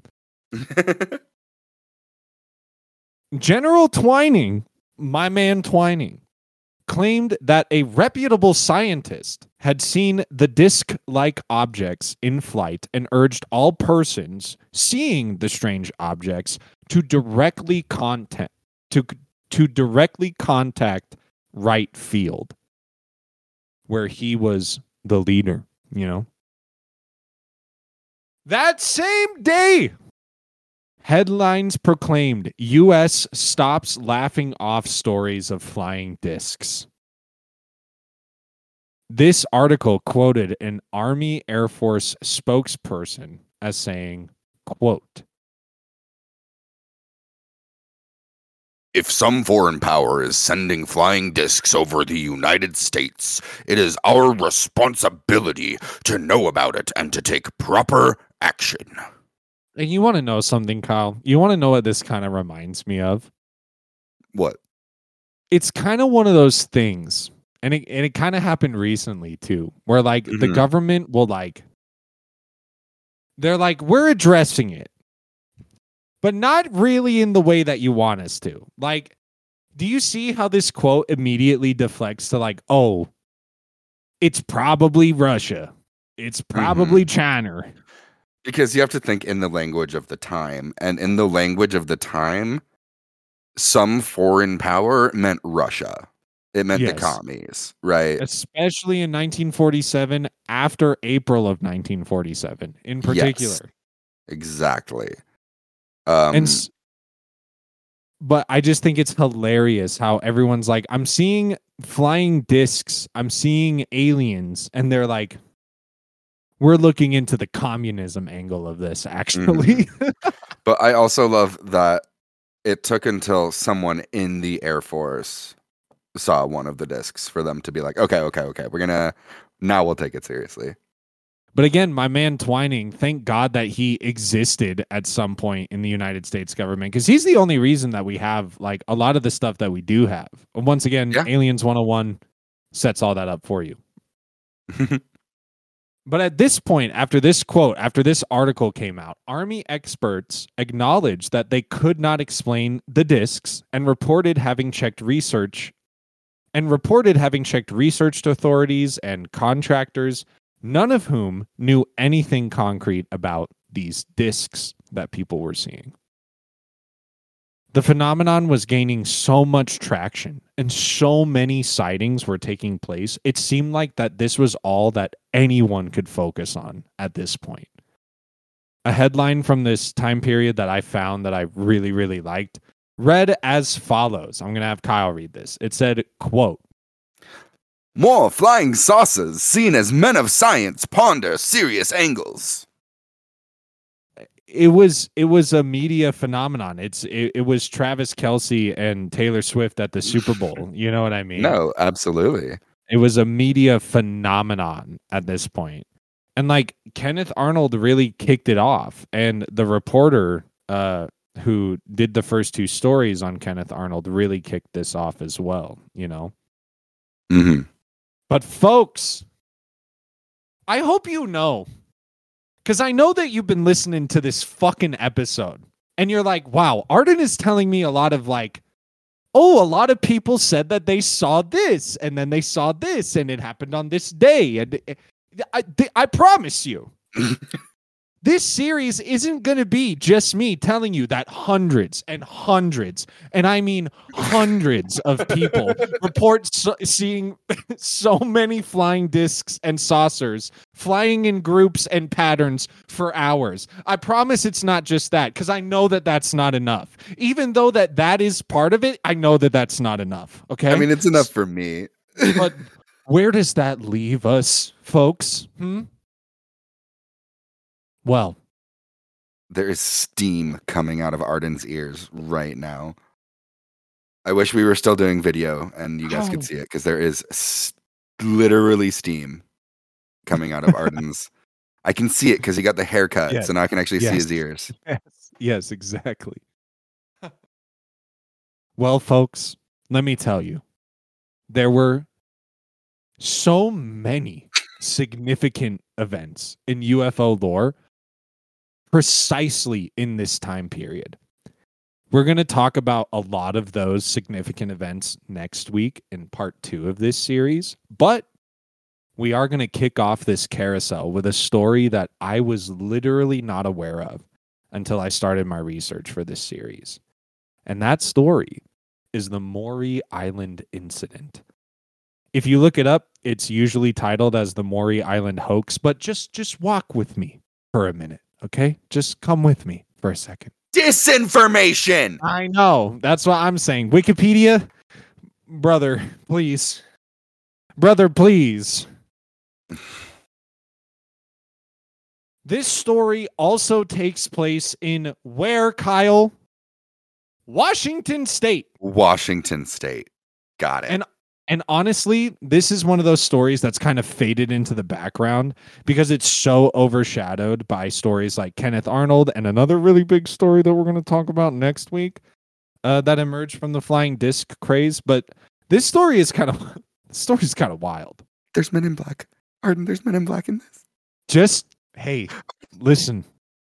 Speaker 2: General Twining, my man Twining, claimed that a reputable scientist had seen the disc-like objects in flight and urged all persons seeing the strange objects to directly contact Wright Field, where he was the leader, you know. That same day, Headlines proclaimed U.S. stops laughing off stories of flying discs. This article quoted an Army Air Force spokesperson as saying, quote,
Speaker 1: "If some foreign power is sending flying discs over the United States, it is our responsibility to know about it and to take proper action."
Speaker 2: And you want to know something, Kyle? You want to know what this kind of reminds me of?
Speaker 1: What?
Speaker 2: It's kind of one of those things, and it kind of happened recently too, where like the government will they're like, we're addressing it, but not really in the way that you want us to. Like, do you see how this quote immediately deflects to like, oh, it's probably Russia. It's probably China.
Speaker 1: Because you have to think in the language of the time. And in the language of the time, some foreign power meant Russia. It meant the commies, right?
Speaker 2: Especially in 1947, after April of 1947 in particular.
Speaker 1: Yes, exactly.
Speaker 2: But I just think it's hilarious how everyone's like, I'm seeing flying discs, I'm seeing aliens, and they're like, we're looking into the communism angle of this, actually.
Speaker 1: But I also love that it took until someone in the Air Force saw one of the discs for them to be like, okay, now we'll take it seriously.
Speaker 2: But again, my man Twining, thank God that he existed at some point in the United States government, because he's the only reason that we have like a lot of the stuff that we do have. Once again, Aliens 101 sets all that up for you. But at this point, after this quote, after this article came out, Army experts acknowledged that they could not explain the discs and reported having checked research authorities and contractors, none of whom knew anything concrete about these discs that people were seeing. The phenomenon was gaining so much traction and so many sightings were taking place. It seemed like that this was all that anyone could focus on at this point. A headline from this time period that I found that I really, really liked read as follows. I'm going to have Kyle read this. It said, quote,
Speaker 1: "More flying saucers seen as men of science ponder serious angles."
Speaker 2: It was a media phenomenon. It was Travis Kelce and Taylor Swift at the Super Bowl. You know what I mean?
Speaker 1: No, absolutely.
Speaker 2: It was a media phenomenon at this point. And like Kenneth Arnold really kicked it off. And the reporter who did the first two stories on Kenneth Arnold really kicked this off as well, you know? But folks, I hope you know, because I know that you've been listening to this fucking episode and you're like, wow, Arden is telling me a lot of like, oh, a lot of people said that they saw this and then they saw this and it happened on this day. And I promise you, this series isn't going to be just me telling you that hundreds and hundreds, and I mean hundreds of people report seeing so many flying discs and saucers flying in groups and patterns for hours. I promise it's not just that, because I know that that's not enough. Even though that is part of it, I know that that's not enough. Okay?
Speaker 1: I mean, it's enough for me.
Speaker 2: But where does that leave us, folks? Well,
Speaker 1: there is steam coming out of Arden's ears right now. I wish we were still doing video and you guys could see it, because there is literally steam coming out of Arden's. I can see it because he got the haircut, so now I can actually see his ears.
Speaker 2: Yes, exactly. Well, folks, let me tell you, there were so many significant events in UFO lore precisely in this time period. We're going to talk about a lot of those significant events next week in part 2 of this series, but we are going to kick off this carousel with a story that I was literally not aware of until I started my research for this series. And that story is the Maury Island incident. If you look it up, it's usually titled as the Maury Island hoax, but just walk with me for a minute. Okay, just come with me for a second.
Speaker 1: Disinformation.
Speaker 2: I know. That's what I'm saying. Wikipedia, brother, please. Brother, please. This story also takes place in where, Kyle? Washington State.
Speaker 1: Washington State. Got it.
Speaker 2: And honestly, this is one of those stories that's kind of faded into the background because it's so overshadowed by stories like Kenneth Arnold and another really big story that we're going to talk about next week that emerged from the flying disc craze. But this story is kind of wild.
Speaker 1: There's Men in Black. Arden, there's Men in Black in this.
Speaker 2: Just, hey, listen.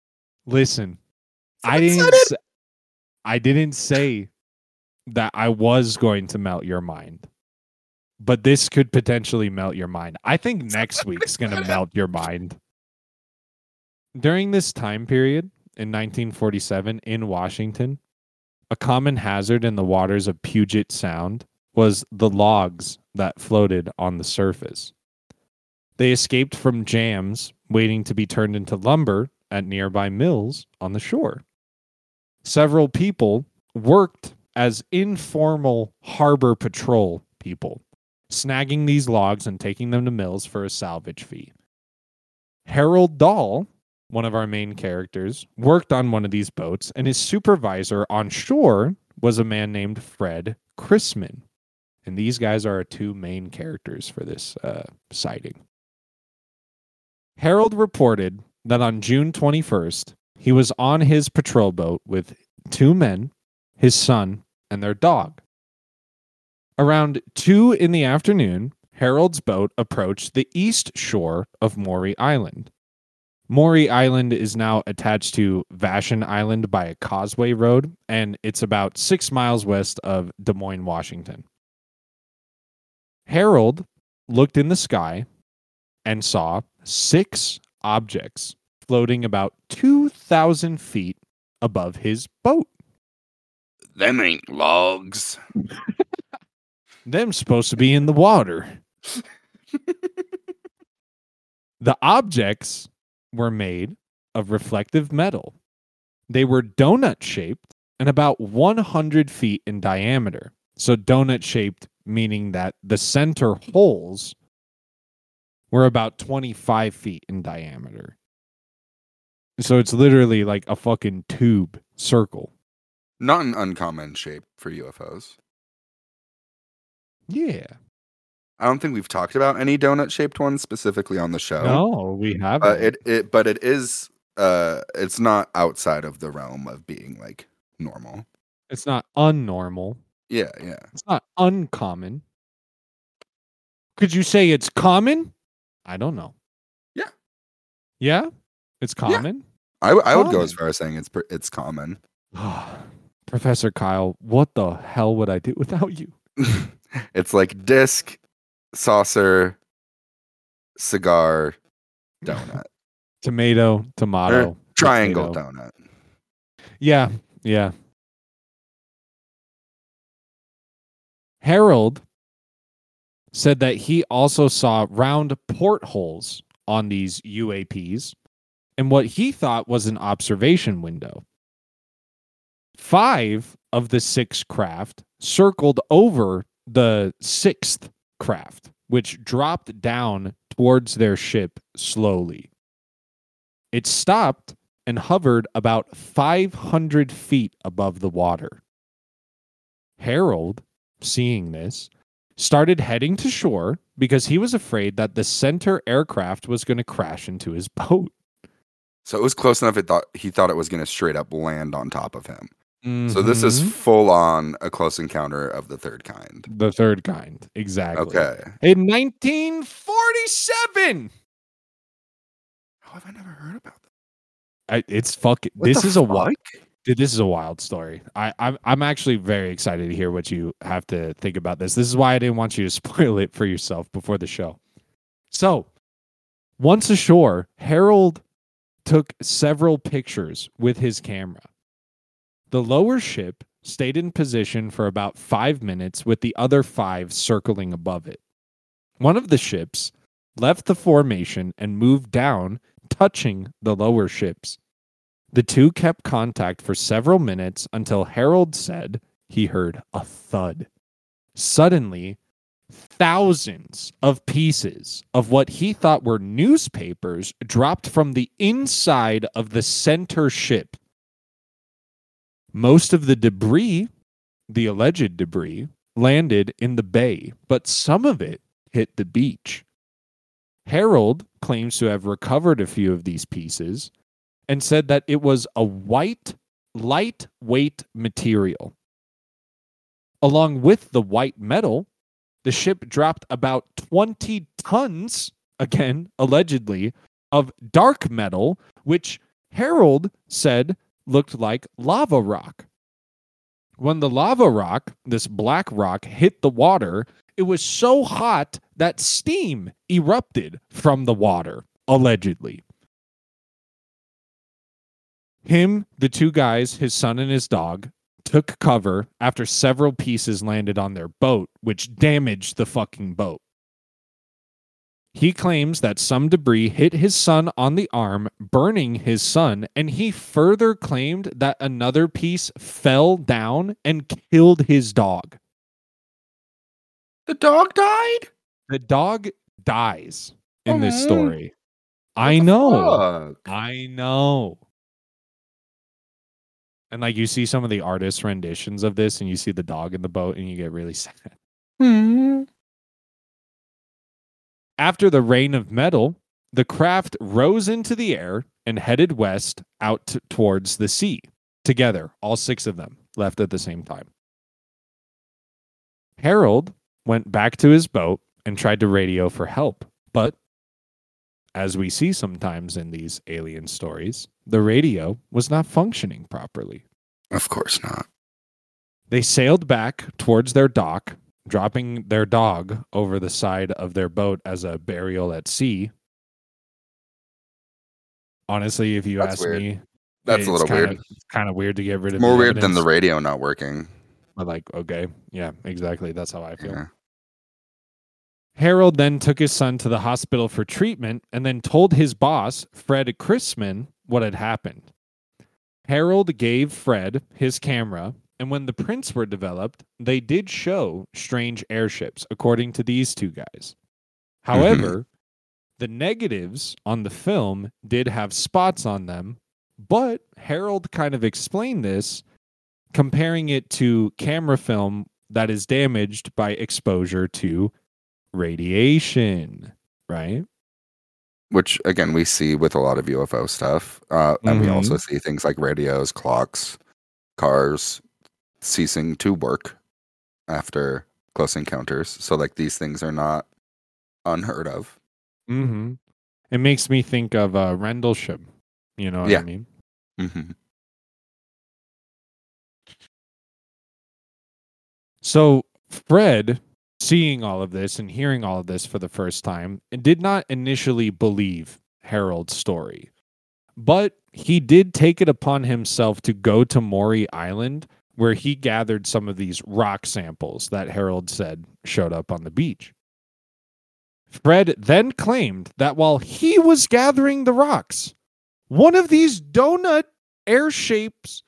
Speaker 2: I didn't say that I was going to melt your mind. But this could potentially melt your mind. I think next week's going to melt your mind. During this time period in 1947 in Washington, a common hazard in the waters of Puget Sound was the logs that floated on the surface. They escaped from jams waiting to be turned into lumber at nearby mills on the shore. Several people worked as informal harbor patrol people, snagging these logs and taking them to mills for a salvage fee. Harold Dahl, one of our main characters, worked on one of these boats, and his supervisor on shore was a man named Fred Chrisman. And these guys are our two main characters for this sighting. Harold reported that on June 21st, he was on his patrol boat with two men, his son, and their dog. Around 2 in the afternoon, Harold's boat approached the east shore of Maury Island. Maury Island is now attached to Vashon Island by a causeway road, and it's about 6 miles west of Des Moines, Washington. Harold looked in the sky and saw 6 objects floating about 2,000 feet above his boat.
Speaker 1: Them ain't logs.
Speaker 2: Them supposed to be in the water. The objects were made of reflective metal. They were donut-shaped and about 100 feet in diameter. So donut-shaped meaning that the center holes were about 25 feet in diameter. So it's literally like a fucking tube circle.
Speaker 1: Not an uncommon shape for UFOs.
Speaker 2: Yeah.
Speaker 1: I don't think we've talked about any donut-shaped ones specifically on the show.
Speaker 2: No, we haven't.
Speaker 1: But it is it's not outside of the realm of being like normal.
Speaker 2: It's not unnormal.
Speaker 1: Yeah.
Speaker 2: It's not uncommon. Could you say it's common? I don't know.
Speaker 1: Yeah.
Speaker 2: Yeah? It's common?
Speaker 1: Yeah. I would go as far as saying it's common.
Speaker 2: Professor Kyle, what the hell would I do without you?
Speaker 1: It's like disc, saucer, cigar, donut.
Speaker 2: Tomato.
Speaker 1: Triangle
Speaker 2: potato.
Speaker 1: donut.
Speaker 2: Yeah. Harold said that he also saw round portholes on these UAPs and what he thought was an observation window. 5 of the 6 craft circled over the 6th craft, which dropped down towards their ship slowly. It stopped and hovered about 500 feet above the water. Harold, seeing this, started heading to shore because he was afraid that the center aircraft was going to crash into his boat.
Speaker 1: So it was close enough he thought it was going to straight up land on top of him.
Speaker 2: Mm-hmm.
Speaker 1: So this is full on a close encounter of the third kind.
Speaker 2: The third kind, exactly.
Speaker 1: Okay.
Speaker 2: In 1947.
Speaker 1: How have I never heard about that?
Speaker 2: It's fucking.
Speaker 1: What
Speaker 2: this
Speaker 1: the
Speaker 2: is
Speaker 1: fuck?
Speaker 2: Dude, this is a wild story. I'm actually very excited to hear what you have to think about this. This is why I didn't want you to spoil it for yourself before the show. So, once ashore, Harold took several pictures with his camera. The lower ship stayed in position for about 5 minutes with the other 5 circling above it. One of the ships left the formation and moved down, touching the lower ships. The two kept contact for several minutes until Harold said he heard a thud. Suddenly, thousands of pieces of what he thought were newspapers dropped from the inside of the center ship. Most of the debris, the alleged debris, landed in the bay, but some of it hit the beach. Harold claims to have recovered a few of these pieces and said that it was a white, lightweight material. Along with the white metal, the ship dropped about 20 tons, again, allegedly, of dark metal, which Harold said looked like lava rock. When the lava rock, this black rock, hit the water, it was so hot that steam erupted from the water, allegedly. Him, the two guys, his son and his dog, took cover after several pieces landed on their boat, which damaged the fucking boat. He claims that some debris hit his son on the arm, burning his son, and he further claimed that another piece fell down and killed his dog.
Speaker 1: The dog died?
Speaker 2: The dog dies in this story. I know.
Speaker 1: Fuck?
Speaker 2: I know. And like you see some of the artist renditions of this and you see the dog in the boat and you get really sad. After the rain of metal, the craft rose into the air and headed west out towards the sea. Together, all six of them left at the same time. Harold went back to his boat and tried to radio for help, but as we see sometimes in these alien stories, the radio was not functioning properly.
Speaker 1: Of course not.
Speaker 2: They sailed back towards their dock, dropping their dog over the side of their boat as a burial at sea. Honestly, if you ask me,
Speaker 1: that's a little weird.
Speaker 2: It's kind of weird to get rid of.
Speaker 1: More weird than the radio not working.
Speaker 2: But like, okay, yeah, exactly. That's how I feel.
Speaker 1: Yeah.
Speaker 2: Harold then took his son to the hospital for treatment and then told his boss, Fred Chrisman, what had happened. Harold gave Fred his camera, and when the prints were developed, they did show strange airships, according to these two guys. However, the negatives on the film did have spots on them, but Harold kind of explained this, comparing it to camera film that is damaged by exposure to radiation, right?
Speaker 1: Which, again, we see with a lot of UFO stuff. And we also see things like radios, clocks, cars ceasing to work after close encounters. So, like, these things are not unheard of.
Speaker 2: Mm-hmm. It makes me think of Rendlesham. You know what I mean?
Speaker 1: Mm-hmm.
Speaker 2: So, Fred, seeing all of this and hearing all of this for the first time, did not initially believe Harold's story. But he did take it upon himself to go to Maury Island, where he gathered some of these rock samples that Harold said showed up on the beach. Fred then claimed that while he was gathering the rocks, one of these donut airships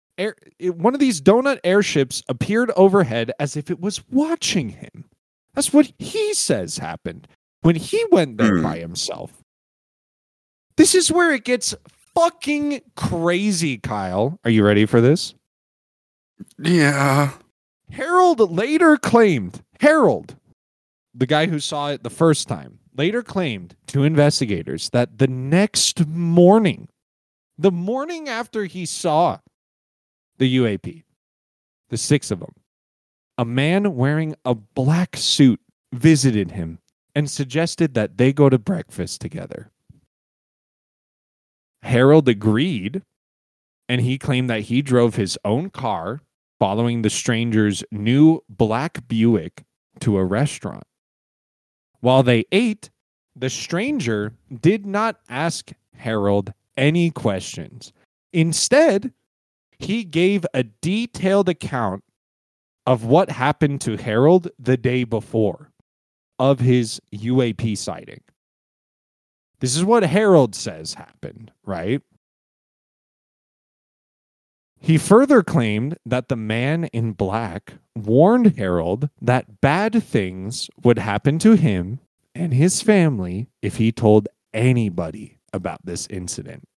Speaker 2: appeared overhead as if it was watching him. That's what he says happened when he went there by himself. This is where it gets fucking crazy, Kyle. Are you ready for this?
Speaker 1: Yeah.
Speaker 2: Harold later claimed, the guy who saw it the first time, later claimed to investigators that the next morning, the morning after he saw the UAP, the six of them, a man wearing a black suit visited him and suggested that they go to breakfast together. Harold agreed, and he claimed that he drove his own car following the stranger's new black Buick to a restaurant. While they ate, the stranger did not ask Harold any questions. Instead, he gave a detailed account of what happened to Harold the day before of his UAP sighting. This is what Harold says happened, right? He further claimed that the man in black warned Harold that bad things would happen to him and his family if he told anybody about this incident.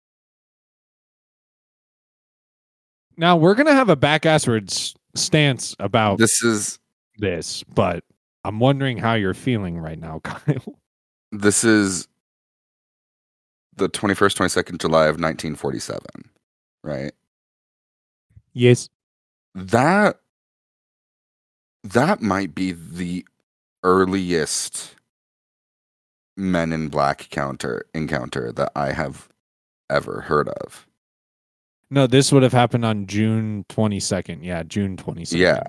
Speaker 2: Now, we're going to have a back-asswards stance about this, but I'm wondering how you're feeling right now, Kyle.
Speaker 1: This is the 21st, 22nd July of 1947, right?
Speaker 2: Yes.
Speaker 1: That might be the earliest Men in Black encounter that I have ever heard of.
Speaker 2: No, this would have happened on June 22nd. Yeah, June 22nd.
Speaker 1: Yeah.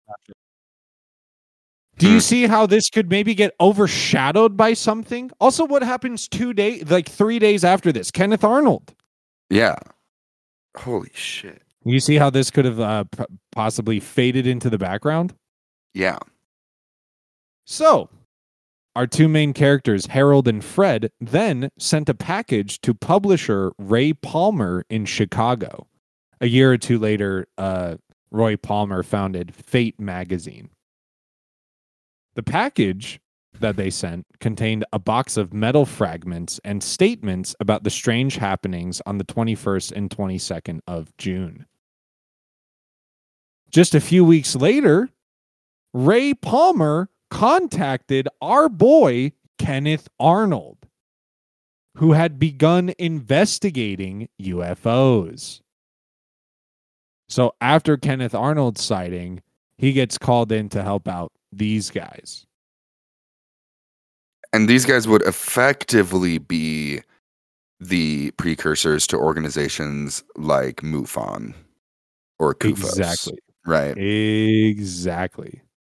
Speaker 2: Do you see how this could maybe get overshadowed by something? Also, what happens 3 days after this? Kenneth Arnold.
Speaker 1: Yeah. Holy shit.
Speaker 2: You see how this could have possibly faded into the background?
Speaker 1: Yeah.
Speaker 2: So, our two main characters, Harold and Fred, then sent a package to publisher Ray Palmer in Chicago. A year or two later, Roy Palmer founded Fate magazine. The package that they sent contained a box of metal fragments and statements about the strange happenings on the 21st and 22nd of June. Just a few weeks later, Ray Palmer contacted our boy, Kenneth Arnold, who had begun investigating UFOs. So after Kenneth Arnold's sighting, he gets called in to help out these guys.
Speaker 1: And these guys would effectively be the precursors to organizations like MUFON or CUFOS.
Speaker 2: Exactly.
Speaker 1: Right.
Speaker 2: Exactly.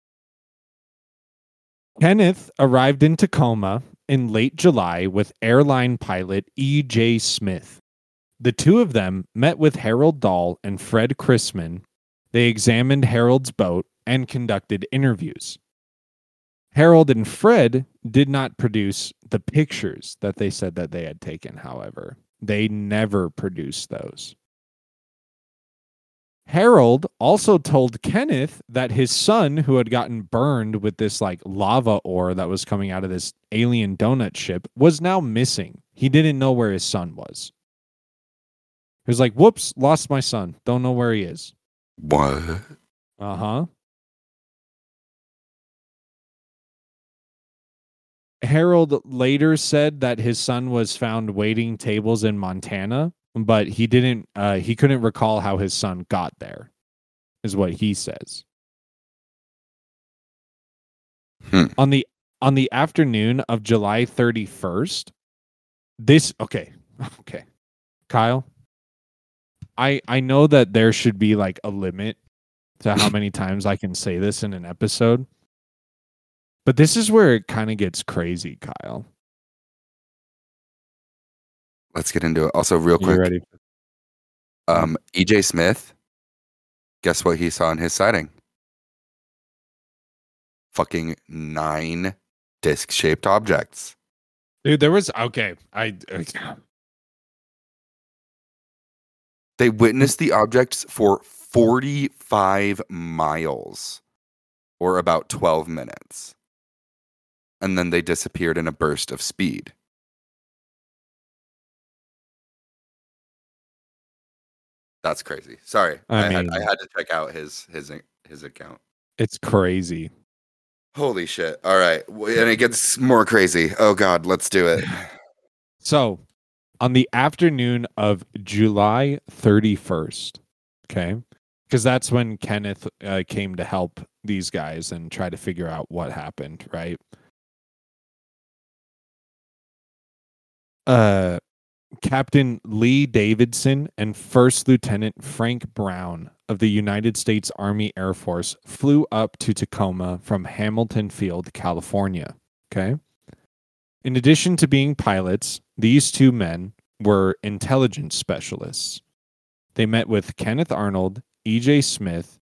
Speaker 2: Kenneth arrived in Tacoma in late July with airline pilot E.J. Smith. The two of them met with Harold Dahl and Fred Chrisman. They examined Harold's boat and conducted interviews. Harold and Fred did not produce the pictures that they said that they had taken, however. They never produced those. Harold also told Kenneth that his son, who had gotten burned with this like lava ore that was coming out of this alien donut ship, was now missing. He didn't know where his son was. He was like, whoops, lost my son. Don't know where he is.
Speaker 1: What?
Speaker 2: Uh-huh. Harold later said that his son was found waiting tables in Montana, but he couldn't recall how his son got there, is what he says. On the afternoon of July 31st, okay. Kyle, I know that there should be like a limit to how many times I can say this in an episode. But this is where it kind of gets crazy, Kyle.
Speaker 1: Let's get into it. Also, real quick.
Speaker 2: Ready?
Speaker 1: E.J. Smith, guess what he saw in his sighting? Fucking 9 disc-shaped objects.
Speaker 2: Dude, there was... Okay,
Speaker 1: They witnessed the objects for 45 miles, or about 12 minutes. And then they disappeared in a burst of speed. That's crazy. Sorry, I had to check out his account.
Speaker 2: It's crazy.
Speaker 1: Holy shit! All right, and it gets more crazy. Oh God, let's do it.
Speaker 2: So, on the afternoon of July 31st, okay, because that's when Kenneth came to help these guys and try to figure out what happened, right? Captain Lee Davidson and First Lieutenant Frank Brown of the United States Army Air Force flew up to Tacoma from Hamilton Field, California. Okay. In addition to being pilots, these two men were intelligence specialists. They met with Kenneth Arnold, E.J. Smith,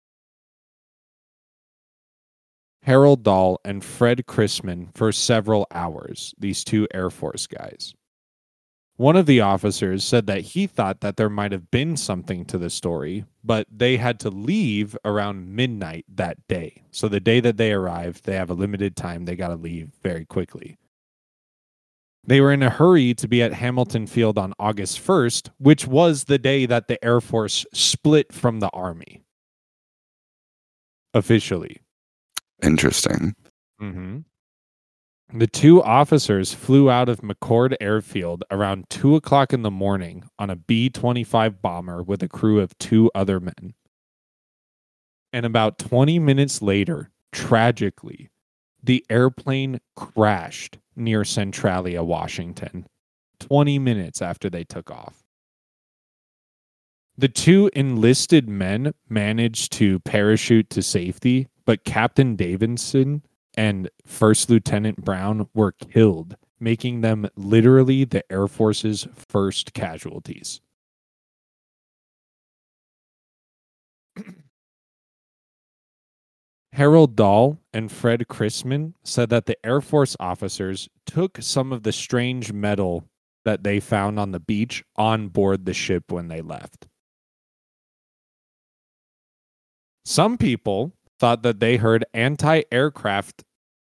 Speaker 2: Harold Dahl, and Fred Chrisman for several hours, these two Air Force guys. One of the officers said that he thought that there might have been something to the story, but they had to leave around midnight that day. So the day that they arrived, they have a limited time. They got to leave very quickly. They were in a hurry to be at Hamilton Field on August 1st, which was the day that the Air Force split from the Army. Officially.
Speaker 1: Interesting.
Speaker 2: Mm-hmm. The two officers flew out of McCord Airfield around 2 o'clock in the morning on a B-25 bomber with a crew of 2 other men. And about 20 minutes later, tragically, the airplane crashed near Centralia, Washington, 20 minutes after they took off. The 2 enlisted men managed to parachute to safety, but Captain Davidson and First Lieutenant Brown were killed, making them literally the Air Force's first casualties. Harold Dahl and Fred Chrisman said that the Air Force officers took some of the strange metal that they found on the beach on board the ship when they left. Some people thought that they heard anti-aircraft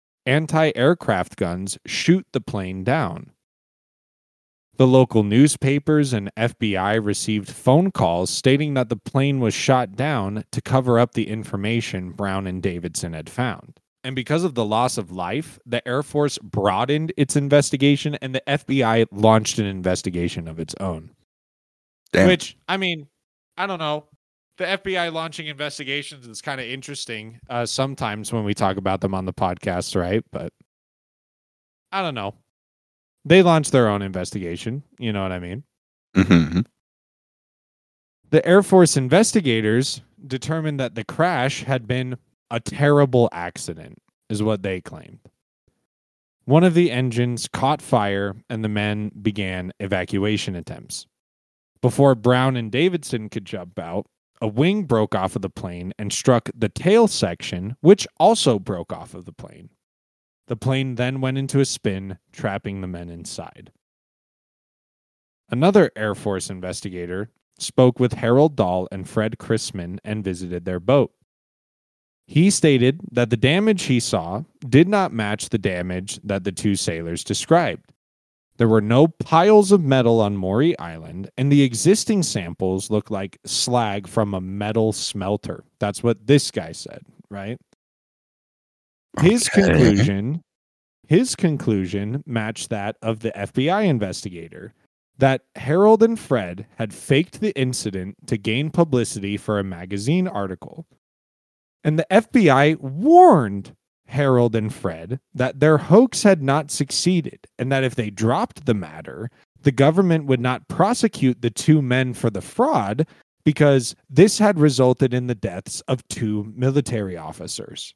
Speaker 2: guns shoot the plane down. The local newspapers and FBI received phone calls stating that the plane was shot down to cover up the information Brown and Davidson had found. And because of the loss of life, the Air Force broadened its investigation and the FBI launched an investigation of its own.
Speaker 1: Damn.
Speaker 2: Which, I mean, I don't know. The FBI launching investigations is kind of interesting sometimes when we talk about them on the podcast, right? But I don't know. They launched their own investigation. You know what I mean?
Speaker 1: Mm-hmm.
Speaker 2: The Air Force investigators determined that the crash had been a terrible accident, is what they claimed. One of the engines caught fire and the men began evacuation attempts. Before Brown and Davidson could jump out, a wing broke off of the plane and struck the tail section, which also broke off of the plane. The plane then went into a spin, trapping the men inside. Another Air Force investigator spoke with Harold Dahl and Fred Chrisman and visited their boat. He stated that the damage he saw did not match the damage that the 2 sailors described. There were no piles of metal on Maury Island, and the existing samples looked like slag from a metal smelter. That's what this guy said, right? His conclusion matched that of the FBI investigator, that Harold and Fred had faked the incident to gain publicity for a magazine article. And the FBI warned Harold and Fred that their hoax had not succeeded, and that if they dropped the matter, the government would not prosecute the 2 men for the fraud because this had resulted in the deaths of 2 military officers.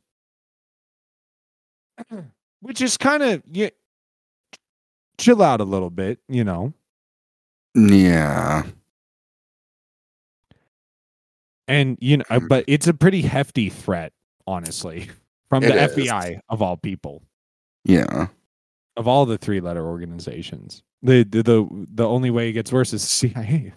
Speaker 2: Which is kind of, chill out a little bit, you know.
Speaker 1: Yeah.
Speaker 2: And, but it's a pretty hefty threat, honestly, from the FBI of all people.
Speaker 1: Yeah.
Speaker 2: Of all the 3-letter organizations. The only way it gets worse is CIA.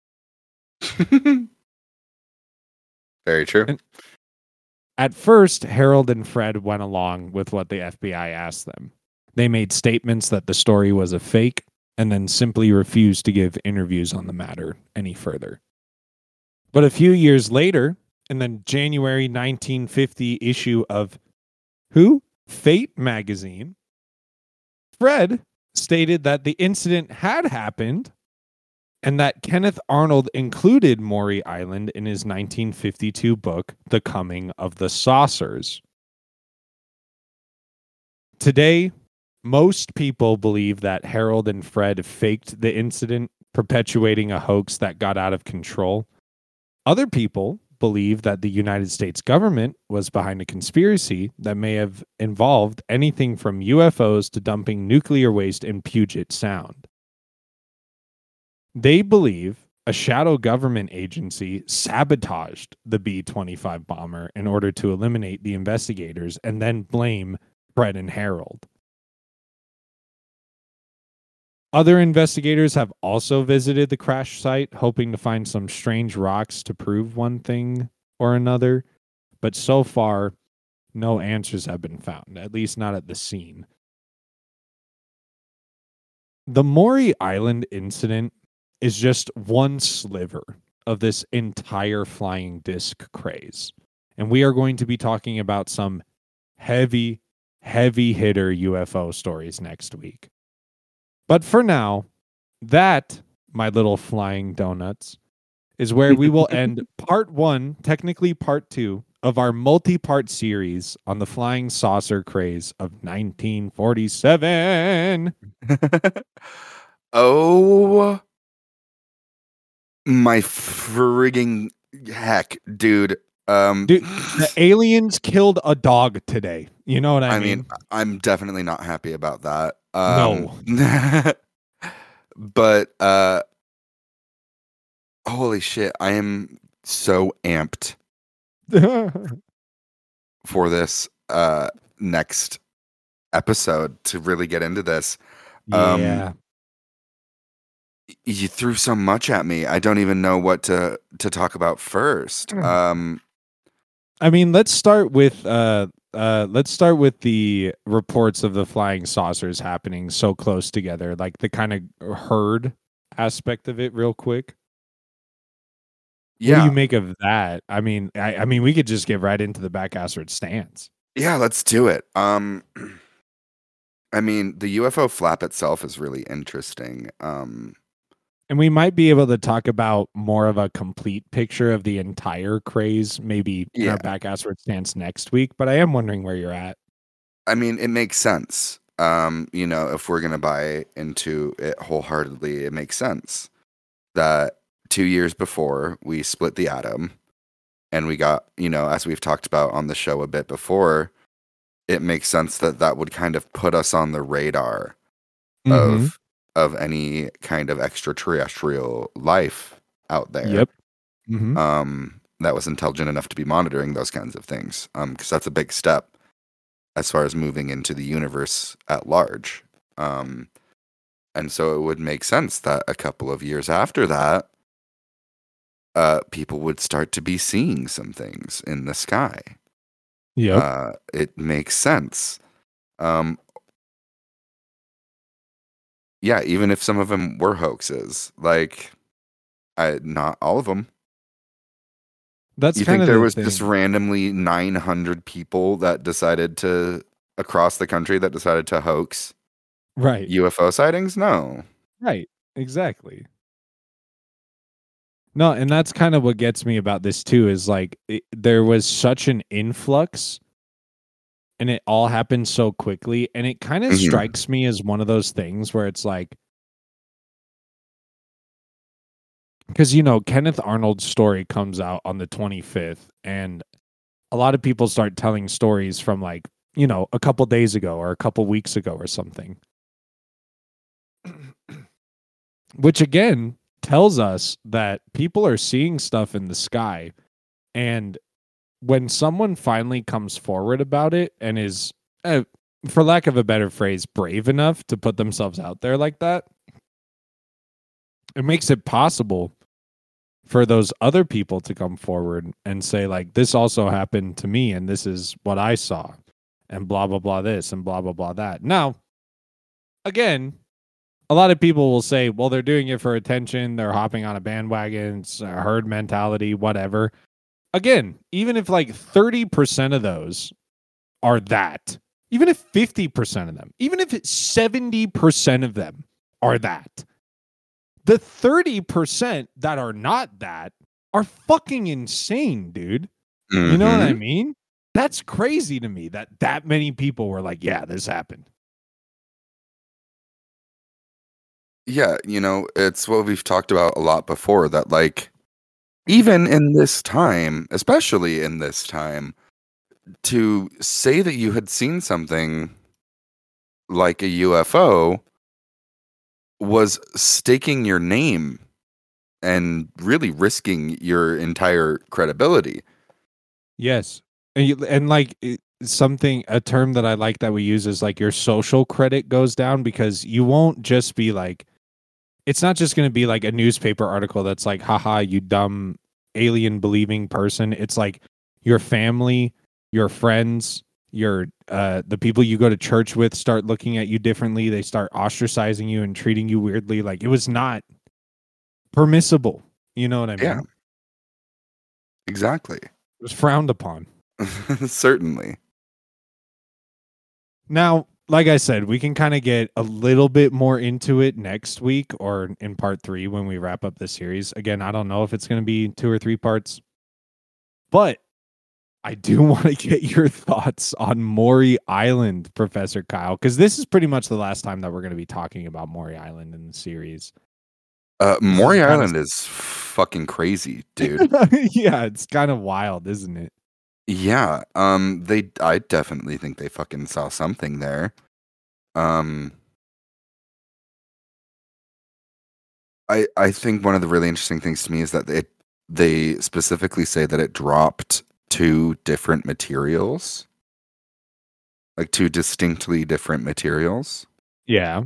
Speaker 1: Very true.
Speaker 2: And at first, Harold and Fred went along with what the FBI asked them. They made statements that the story was a fake and then simply refused to give interviews on the matter any further. But a few years later, in the January 1950 issue of Fate magazine, Fred stated that the incident had happened and that Kenneth Arnold included Maury Island in his 1952 book, The Coming of the Saucers. Today, most people believe that Harold and Fred faked the incident, perpetuating a hoax that got out of control. Other people believe that the United States government was behind a conspiracy that may have involved anything from UFOs to dumping nuclear waste in Puget Sound. They believe a shadow government agency sabotaged the B-25 bomber in order to eliminate the investigators and then blame Fred and Harold. Other investigators have also visited the crash site, hoping to find some strange rocks to prove one thing or another. But so far, no answers have been found, at least not at the scene. The Maury Island incident is just one sliver of this entire flying disc craze. And we are going to be talking about some heavy hitter UFO stories next week. But for now, that, my little flying donuts, is where we will end part 1, technically part 2, of our multi-part series on the flying saucer craze of 1947.
Speaker 1: Oh my frigging heck, dude.
Speaker 2: Dude, the aliens killed a dog today. You know what I mean?
Speaker 1: I'm definitely not happy about that.
Speaker 2: No.
Speaker 1: But holy shit, I am so amped for this next episode to really get into this.
Speaker 2: Yeah.
Speaker 1: You threw so much at me. I don't even know what to talk about first.
Speaker 2: I mean, let's start with the reports of the flying saucers happening so close together, like the kind of herd aspect of it real quick.
Speaker 1: Yeah.
Speaker 2: What do you make of that? I mean, I mean, we could just get right into the Back-Assward stance.
Speaker 1: Yeah, let's do it. I mean, the UFO flap itself is really interesting.
Speaker 2: And we might be able to talk about more of a complete picture of the entire craze, maybe in our Back-Assward stance next week. But I am wondering where you're at.
Speaker 1: I mean, it makes sense. You know, if we're gonna buy into it wholeheartedly, it makes sense that 2 years before we split the atom, and we got, you know, as we've talked about on the show a bit before, it makes sense that that would kind of put us on the radar of any kind of extraterrestrial life out there.
Speaker 2: Yep.
Speaker 1: That was intelligent enough to be monitoring those kinds of things. Because that's a big step as far as moving into the universe at large. And so it would make sense that a couple of years after that, people would start to be seeing some things in the sky.
Speaker 2: Yep.
Speaker 1: It makes sense. Yeah, even if some of them were hoaxes, like, not all of them.
Speaker 2: That's
Speaker 1: you
Speaker 2: kind
Speaker 1: think
Speaker 2: of
Speaker 1: there
Speaker 2: the
Speaker 1: was
Speaker 2: thing.
Speaker 1: just randomly 900 people that decided to across the country that decided to hoax
Speaker 2: right
Speaker 1: UFO sightings? No.
Speaker 2: Right. Exactly. No, and that's kind of what gets me about this too, is like there was such an influx and it all happened so quickly, and it kind of strikes me as one of those things where it's like, because, you know, Kenneth Arnold's story comes out on the 25th, and a lot of people start telling stories from, like, you know, a couple days ago or a couple weeks ago or something, which again tells us that people are seeing stuff in the sky. And when someone finally comes forward about it and is, for lack of a better phrase, brave enough to put themselves out there like that, it makes it possible for those other people to come forward and say, like, this also happened to me and this is what I saw and blah, blah, blah, this and blah, blah, blah, that. Now, again, a lot of people will say, well, they're doing it for attention. They're hopping on a bandwagon. It's a herd mentality, whatever. Again, even if like 30% of those are that, even if 50% of them, even if 70% of them are that, the 30% that are not that are fucking insane, dude. You know what I mean? That's crazy to me that many people were like, yeah, this happened.
Speaker 1: Yeah, you know, it's what we've talked about a lot before, that like, even in this time, especially in this time, to say that you had seen something like a UFO was staking your name and really risking your entire credibility.
Speaker 2: Yes. And like something, a term that I like that we use is like your social credit goes down, because you won't just be like, it's not just going to be like a newspaper article that's like, haha, you dumb alien believing person. It's like your family, your friends, your the people you go to church with start looking at you differently. They start ostracizing you and treating you weirdly. Like, it was not permissible. You know what I mean?
Speaker 1: Yeah, exactly.
Speaker 2: It was frowned upon.
Speaker 1: Certainly.
Speaker 2: Now, like I said, we can kind of get a little bit more into it next week or in part 3 when we wrap up the series. Again, I don't know if it's going to be 2 or 3 parts, but I do want to get your thoughts on Maury Island, Professor Kyle, because this is pretty much the last time that we're going to be talking about Maury Island in the series.
Speaker 1: Maury Island is fucking crazy, dude.
Speaker 2: Yeah, it's kind of wild, isn't it?
Speaker 1: Yeah, I definitely think they fucking saw something there. I think one of the really interesting things to me is that they specifically say that it dropped 2 different materials, like 2 distinctly different materials.
Speaker 2: Yeah.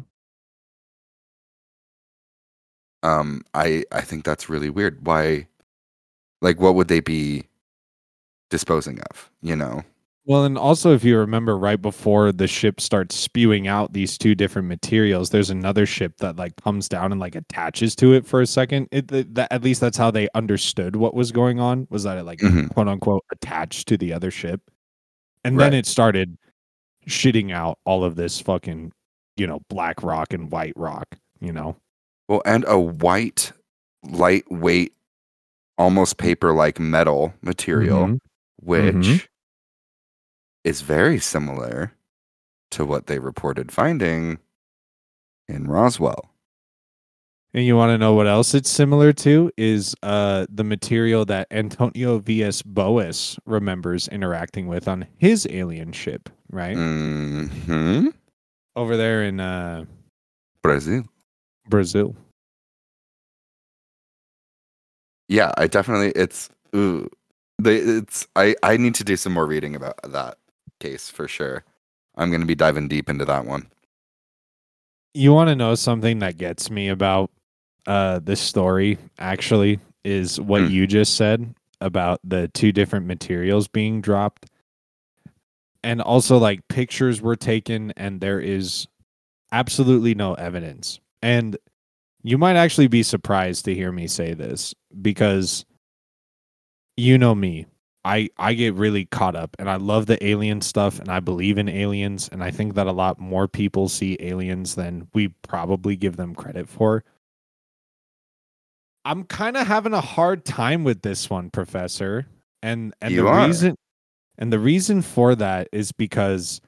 Speaker 1: I think that's really weird. Why? Like, what would they be disposing of? You know?
Speaker 2: Well, and also, if you remember, right before the ship starts spewing out these 2 different materials, there's another ship that like comes down and like attaches to it for a second. At least that's how they understood what was going on, was that it like quote unquote attached to the other ship, and then it started shitting out all of this fucking, black rock and white rock.
Speaker 1: Well, and a white, lightweight, almost paper-like metal material, which is very similar to what they reported finding in Roswell.
Speaker 2: And you want to know what else it's similar to? Is the material that Antonio Villas-Boas remembers interacting with on his alien ship, right?
Speaker 1: Mm-hmm.
Speaker 2: Over there in Brazil.
Speaker 1: Yeah, I definitely I need to do some more reading about that case for sure. I'm going to be diving deep into that one.
Speaker 2: You want to know something that gets me about this story actually is what you just said about the 2 different materials being dropped. And also, like, pictures were taken and there is absolutely no evidence. And you might actually be surprised to hear me say this, because you know me. I get really caught up and I love the alien stuff and I believe in aliens, and I think that a lot more people see aliens than we probably give them credit for. I'm kind of having a hard time with this one, Professor. And the reason for that is because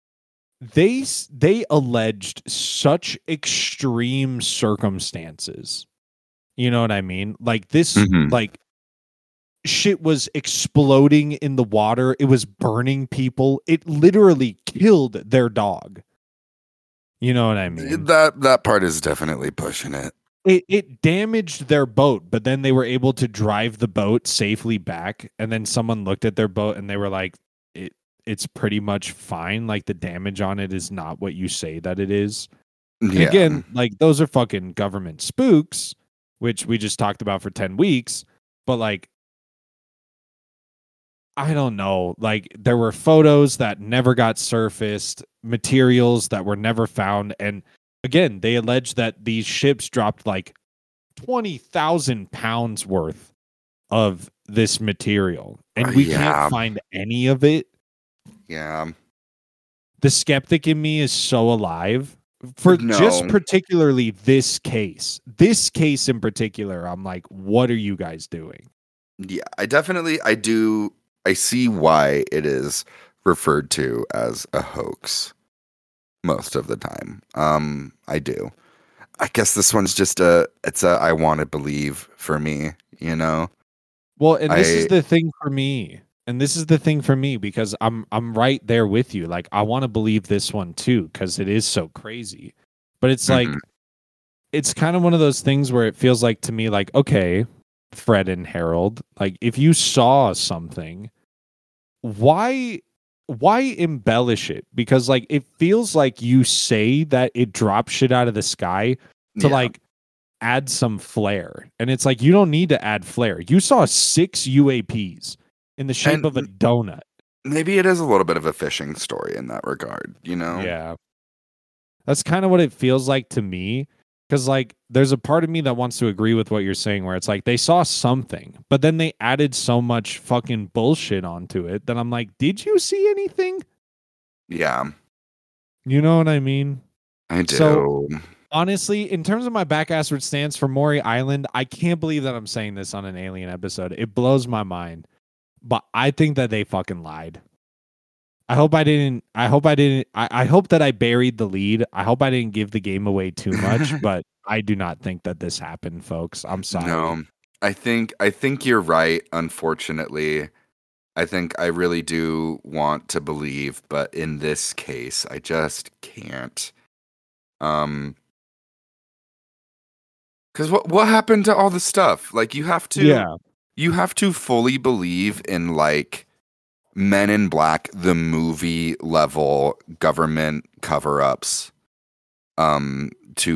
Speaker 2: they alleged such extreme circumstances. You know what I mean? Like this, like shit was exploding in the water. It was burning people. It literally killed their dog. You know what I mean?
Speaker 1: That part is definitely pushing it.
Speaker 2: It damaged their boat, but then they were able to drive the boat safely back. And then someone looked at their boat and they were like, it's pretty much fine. Like, the damage on it is not what you say that it is. Yeah. And again, like, those are fucking government spooks, which we just talked about for 10 weeks. But like, I don't know. Like, there were photos that never got surfaced, materials that were never found. And again, they allege that these ships dropped like 20,000 pounds worth of this material, and we can't find any of it.
Speaker 1: Yeah.
Speaker 2: The skeptic in me is so alive for just particularly this case. This case in particular, I'm like, what are you guys doing?
Speaker 1: Yeah, I see why it is referred to as a hoax most of the time. I do. I guess this one's just I want to believe for me, you know?
Speaker 2: Well, and this is the thing for me. Because I'm right there with you. Like, I want to believe this one too, because it is so crazy. But it's like, it's kind of one of those things where it feels like to me, like, okay, Fred and Harold, like, if you saw something, why embellish it? Because like it feels like you say that it drops shit out of the sky to like add some flair. And it's like you don't need to add flair. You saw 6 UAPs in the shape of a donut.
Speaker 1: Maybe it is a little bit of a fishing story in that regard, you know?
Speaker 2: Yeah. That's kind of what it feels like to me. Because, like, there's a part of me that wants to agree with what you're saying, where it's like they saw something, but then they added so much fucking bullshit onto it that I'm like, did you see anything?
Speaker 1: Yeah.
Speaker 2: You know what I mean?
Speaker 1: I do.
Speaker 2: So, honestly, in terms of my back-assward stance for Maury Island, I can't believe that I'm saying this on an Alien episode. It blows my mind. But I think that they fucking lied. I hope that I buried the lead. I hope I didn't give the game away too much, but I do not think that this happened, folks. I'm sorry.
Speaker 1: No, I think you're right, unfortunately. I think I really do want to believe, but in this case, I just can't. Because what happened to all the stuff? Like you have to fully believe in like Men in Black, the movie level government cover-ups, to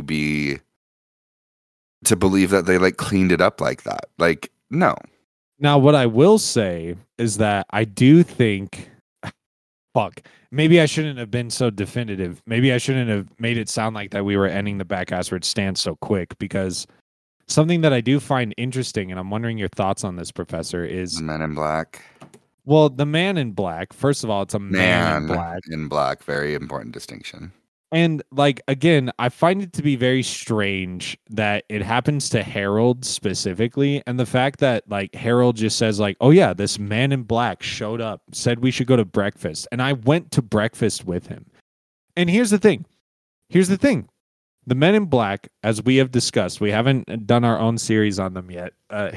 Speaker 1: believe that they like cleaned it up like that. Like, no.
Speaker 2: Now, what I will say is that I do think, fuck, maybe I shouldn't have been so definitive. Maybe I shouldn't have made it sound like that we were ending the back-assward stance so quick, because something that I do find interesting, and I'm wondering your thoughts on this, Professor, is
Speaker 1: Men in Black.
Speaker 2: Well, the Man in Black, first of all, it's a man in black.
Speaker 1: In black, very important distinction.
Speaker 2: And like again, I find it to be very strange that it happens to Harold specifically, and the fact that like Harold just says like, "Oh yeah, this man in black showed up, said we should go to breakfast," and I went to breakfast with him. And here's the thing. The Men in Black, as we have discussed, we haven't done our own series on them yet.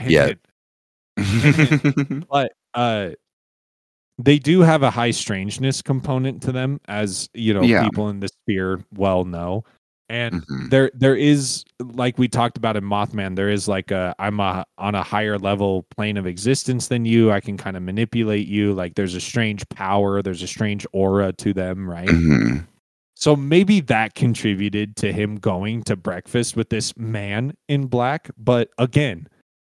Speaker 2: But they do have a high strangeness component to them, as you know, people in the sphere well know. And there is, like we talked about in Mothman, there is like I'm on a higher level plane of existence than you. I can kind of manipulate you. Like there's a strange power, there's a strange aura to them, right? So maybe that contributed to him going to breakfast with this man in black. But again,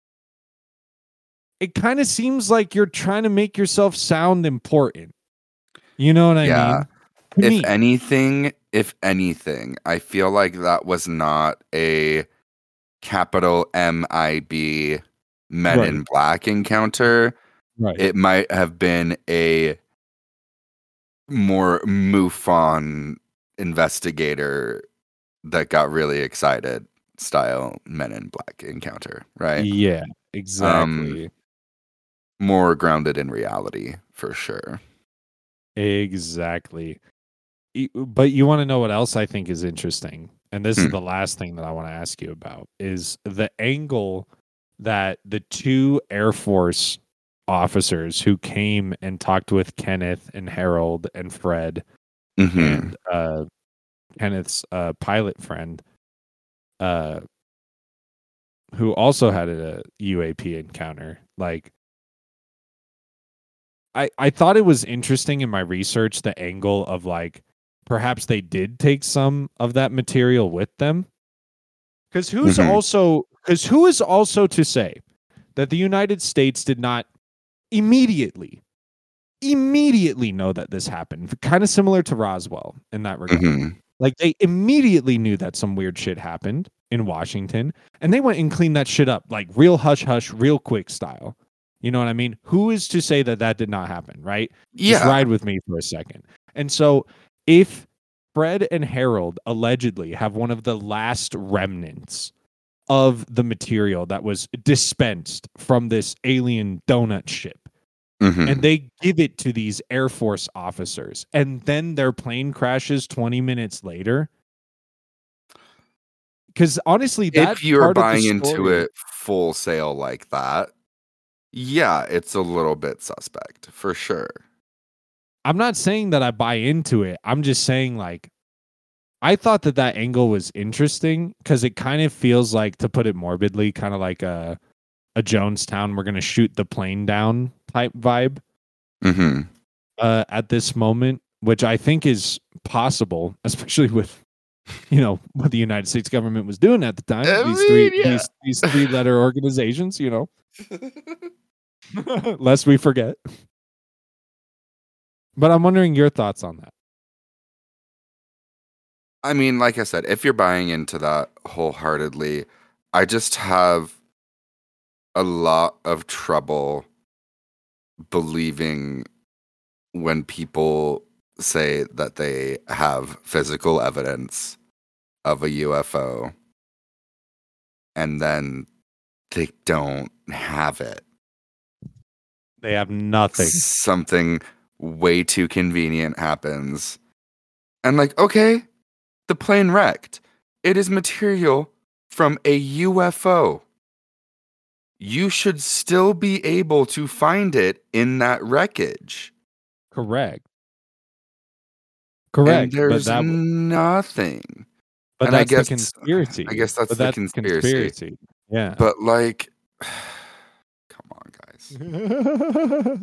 Speaker 2: it kind of seems like you're trying to make yourself sound important. You know what I mean?
Speaker 1: If anything, I feel like that was not a capital MIB Men in Black encounter.
Speaker 2: Right.
Speaker 1: It might have been a more MUFON investigator that got really excited style Men in Black encounter, right?
Speaker 2: Yeah, exactly.
Speaker 1: More grounded in reality, for sure.
Speaker 2: Exactly. But you want to know what else I think is interesting? And this is the last thing that I want to ask you about, is the angle that the 2 Air Force officers who came and talked with Kenneth and Harold and Fred and Kenneth's pilot friend, who also had a UAP encounter. Like, I thought it was interesting in my research, the angle of like, perhaps they did take some of that material with them. Because who is also to say that the United States did not immediately know that this happened? Kind of similar to Roswell in that regard. Like they immediately knew that some weird shit happened in Washington, and they went and cleaned that shit up, like real hush hush, real quick style. You know what I mean? Who is to say that that did not happen, right?
Speaker 1: Yeah.
Speaker 2: Just ride with me for a second. And so if Fred and Harold allegedly have one of the last remnants of the material that was dispensed from this alien donut ship, and they give it to these Air Force officers, and then their plane crashes 20 minutes later. Because honestly,
Speaker 1: if you're buying into it full sail like that, yeah, it's a little bit suspect for sure.
Speaker 2: I'm not saying that I buy into it. I'm just saying, like, I thought that angle was interesting because it kind of feels like, to put it morbidly, kind of like a Jonestown, we're going to shoot the plane down type vibe. at this moment, which I think is possible, especially with what the United States government was doing at the time. These three-letter organizations, lest we forget. But I'm wondering your thoughts on that.
Speaker 1: I mean, like I said, if you're buying into that wholeheartedly, I just have a lot of trouble believing when people say that they have physical evidence of a UFO and then they don't have it.
Speaker 2: They have nothing.
Speaker 1: Something way too convenient happens. And like, okay, the plane wrecked. It is material from a UFO. You should still be able to find it in that wreckage.
Speaker 2: Correct.
Speaker 1: And there's nothing.
Speaker 2: But that's the conspiracy.
Speaker 1: I guess that's the conspiracy.
Speaker 2: Yeah.
Speaker 1: But like, come on, guys.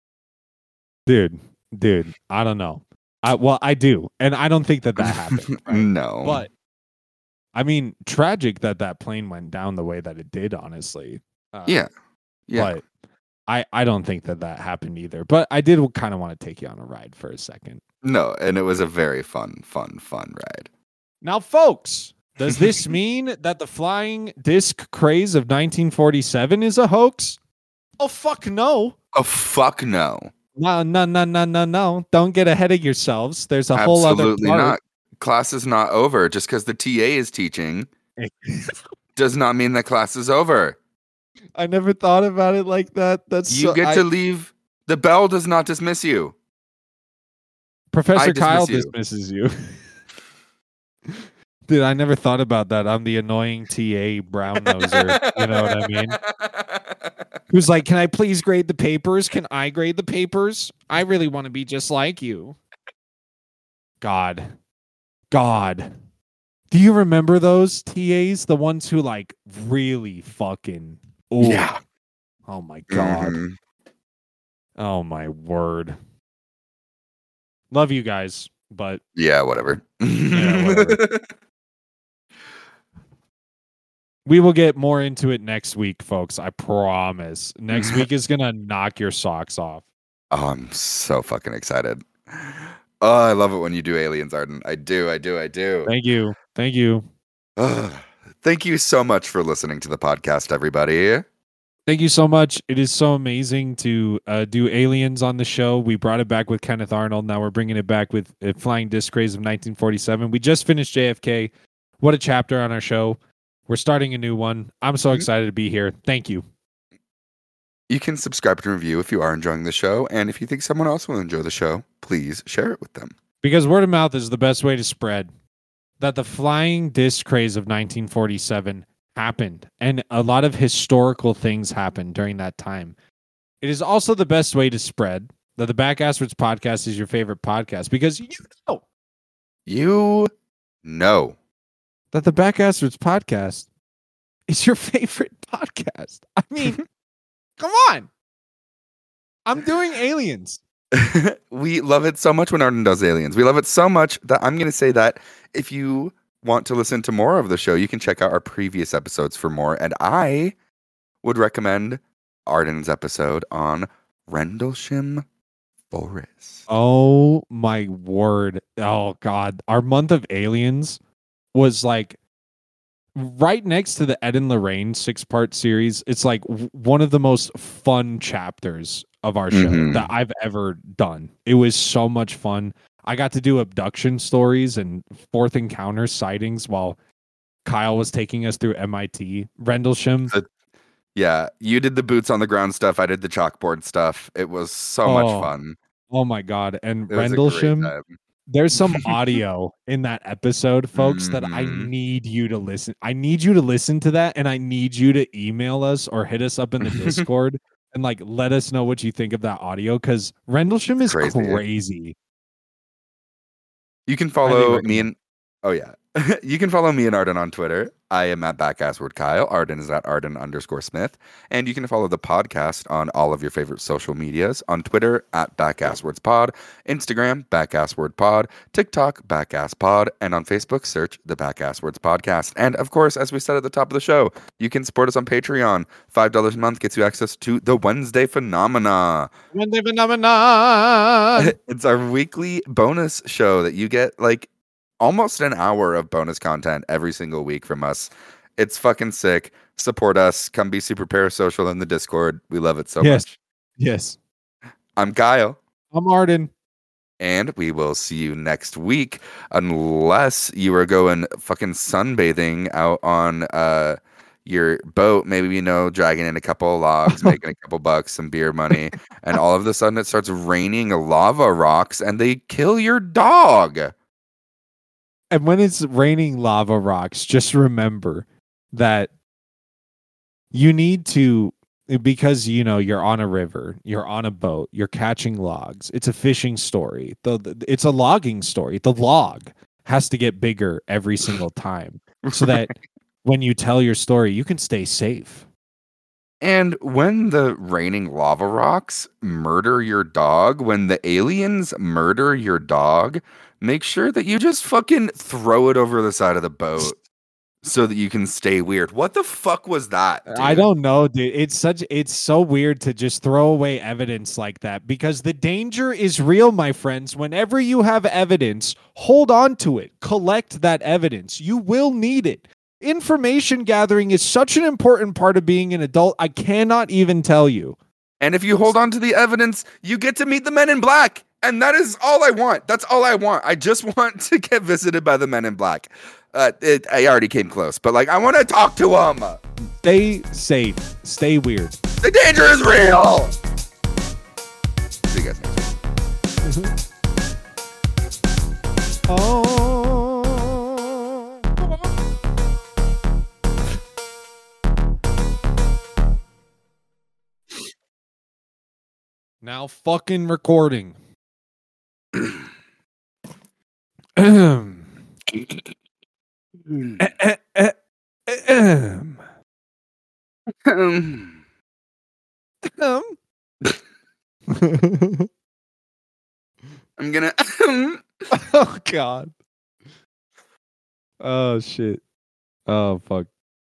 Speaker 2: Dude, I don't know. I do. And I don't think that happened. Right?
Speaker 1: No.
Speaker 2: But, I mean, tragic that plane went down the way that it did, honestly.
Speaker 1: Yeah.
Speaker 2: But I don't think that happened either. But I did kind of want to take you on a ride for a second.
Speaker 1: No, and it was a very fun ride.
Speaker 2: Now, folks, does this mean that the flying disc craze of 1947 is a hoax? Oh, fuck no.
Speaker 1: Oh, fuck no.
Speaker 2: No. Don't get ahead of yourselves. There's a whole other part.
Speaker 1: Absolutely not. Class is not over. Just because the TA is teaching does not mean that class is over.
Speaker 2: I never thought about it like that.
Speaker 1: You get to leave. The bell does not dismiss you.
Speaker 2: Professor Kyle dismisses you. Dude, I never thought about that. I'm the annoying TA brown noser. You know what I mean? Who's like, can I please grade the papers? Can I grade the papers? I really want to be just like you. God. Do you remember those TAs? The ones who like really fucking... Ooh.
Speaker 1: Yeah.
Speaker 2: Oh my God. Mm-hmm. Oh my word. Love you guys, but...
Speaker 1: Yeah, whatever.
Speaker 2: We will get more into it next week, folks. I promise. Next week is going to knock your socks off.
Speaker 1: Oh, I'm so fucking excited. Oh, I love it when you do aliens, Arden. I do.
Speaker 2: Thank you. Thank
Speaker 1: you so much for listening to the podcast, everybody.
Speaker 2: Thank you so much. It is so amazing to do aliens on the show. We brought it back with Kenneth Arnold. Now we're bringing it back with Flying Disc Craze of 1947. We just finished JFK. What a chapter on our show. We're starting a new one. I'm so excited to be here. Thank you.
Speaker 1: You can subscribe and review if you are enjoying the show. And if you think someone else will enjoy the show, please share it with them.
Speaker 2: Because word of mouth is the best way to spread that the flying disc craze of 1947 happened. And a lot of historical things happened during that time. It is also the best way to spread that the Backastards podcast is your favorite podcast. Because
Speaker 1: you know
Speaker 2: that the Backastards podcast is your favorite podcast. I mean, come on. I'm doing aliens.
Speaker 1: We love it so much when Arden does aliens. We love it so much that I'm going to say that if you want to listen to more of the show, you can check out our previous episodes for more. And I would recommend Arden's episode on Rendlesham Forest.
Speaker 2: Oh, my word. Oh, God. Our month of aliens was like right next to the Ed and Lorraine 6-part series. It's like one of the most fun chapters of our show that I've ever done. It was so much fun. I got to do abduction stories and fourth encounter sightings while Kyle was taking us through MIT. Rendlesham.
Speaker 1: Yeah, you did the boots on the ground stuff. I did the chalkboard stuff. It was so much fun.
Speaker 2: Oh my God. And Rendlesham. There's some audio in that episode, folks, that I need you to listen. I need you to listen to that, and I need you to email us or hit us up in the Discord and like let us know what you think of that audio, because Rendlesham is crazy.
Speaker 1: You can follow me and You can follow me and Arden on Twitter. I am at @BackasswordKyle. Arden is at Arden_Smith. And you can follow the podcast on all of your favorite social medias. On Twitter, at @BackassWordsPod. Instagram, @BackassWordPod. TikTok, BackassPod. And on Facebook, search the Backasswords Podcast. And of course, as we said at the top of the show, you can support us on Patreon. $5 a month gets you access to the Wednesday Phenomena.
Speaker 2: Wednesday Phenomenon!
Speaker 1: It's our weekly bonus show that you get like almost an hour of bonus content every single week from us. It's fucking sick. Support us. Come be super parasocial in the Discord. We love it so much.
Speaker 2: Yes.
Speaker 1: I'm Kyle.
Speaker 2: I'm Arden.
Speaker 1: And we will see you next week, unless you are going fucking sunbathing out on your boat, maybe, dragging in a couple of logs, making a couple bucks, some beer money, and all of a sudden it starts raining lava rocks and they kill your dog.
Speaker 2: And when it's raining lava rocks, just remember that you need to, because you're on a river, you're on a boat, you're catching logs. It's a fishing story. It's a logging story. The log has to get bigger every single time so that when you tell your story, you can stay safe.
Speaker 1: And when the raining lava rocks murder your dog, when the aliens murder your dog, make sure that you just fucking throw it over the side of the boat so that you can stay weird. What the fuck was that, dude?
Speaker 2: I don't know, dude. It's so weird to just throw away evidence like that, because the danger is real, my friends. Whenever you have evidence, hold on to it. Collect that evidence. You will need it. Information gathering is such an important part of being an adult. I cannot even tell you.
Speaker 1: And if you hold on to the evidence, you get to meet the Men in Black. And that is all I want. That's all I want. I just want to get visited by the Men in Black. I already came close, but I want to talk to them.
Speaker 2: Stay safe. Stay weird.
Speaker 1: The danger is real. See you guys next week.
Speaker 2: Oh. Now fucking recording.
Speaker 1: I'm gonna.
Speaker 2: Oh God. Oh shit. Oh fuck.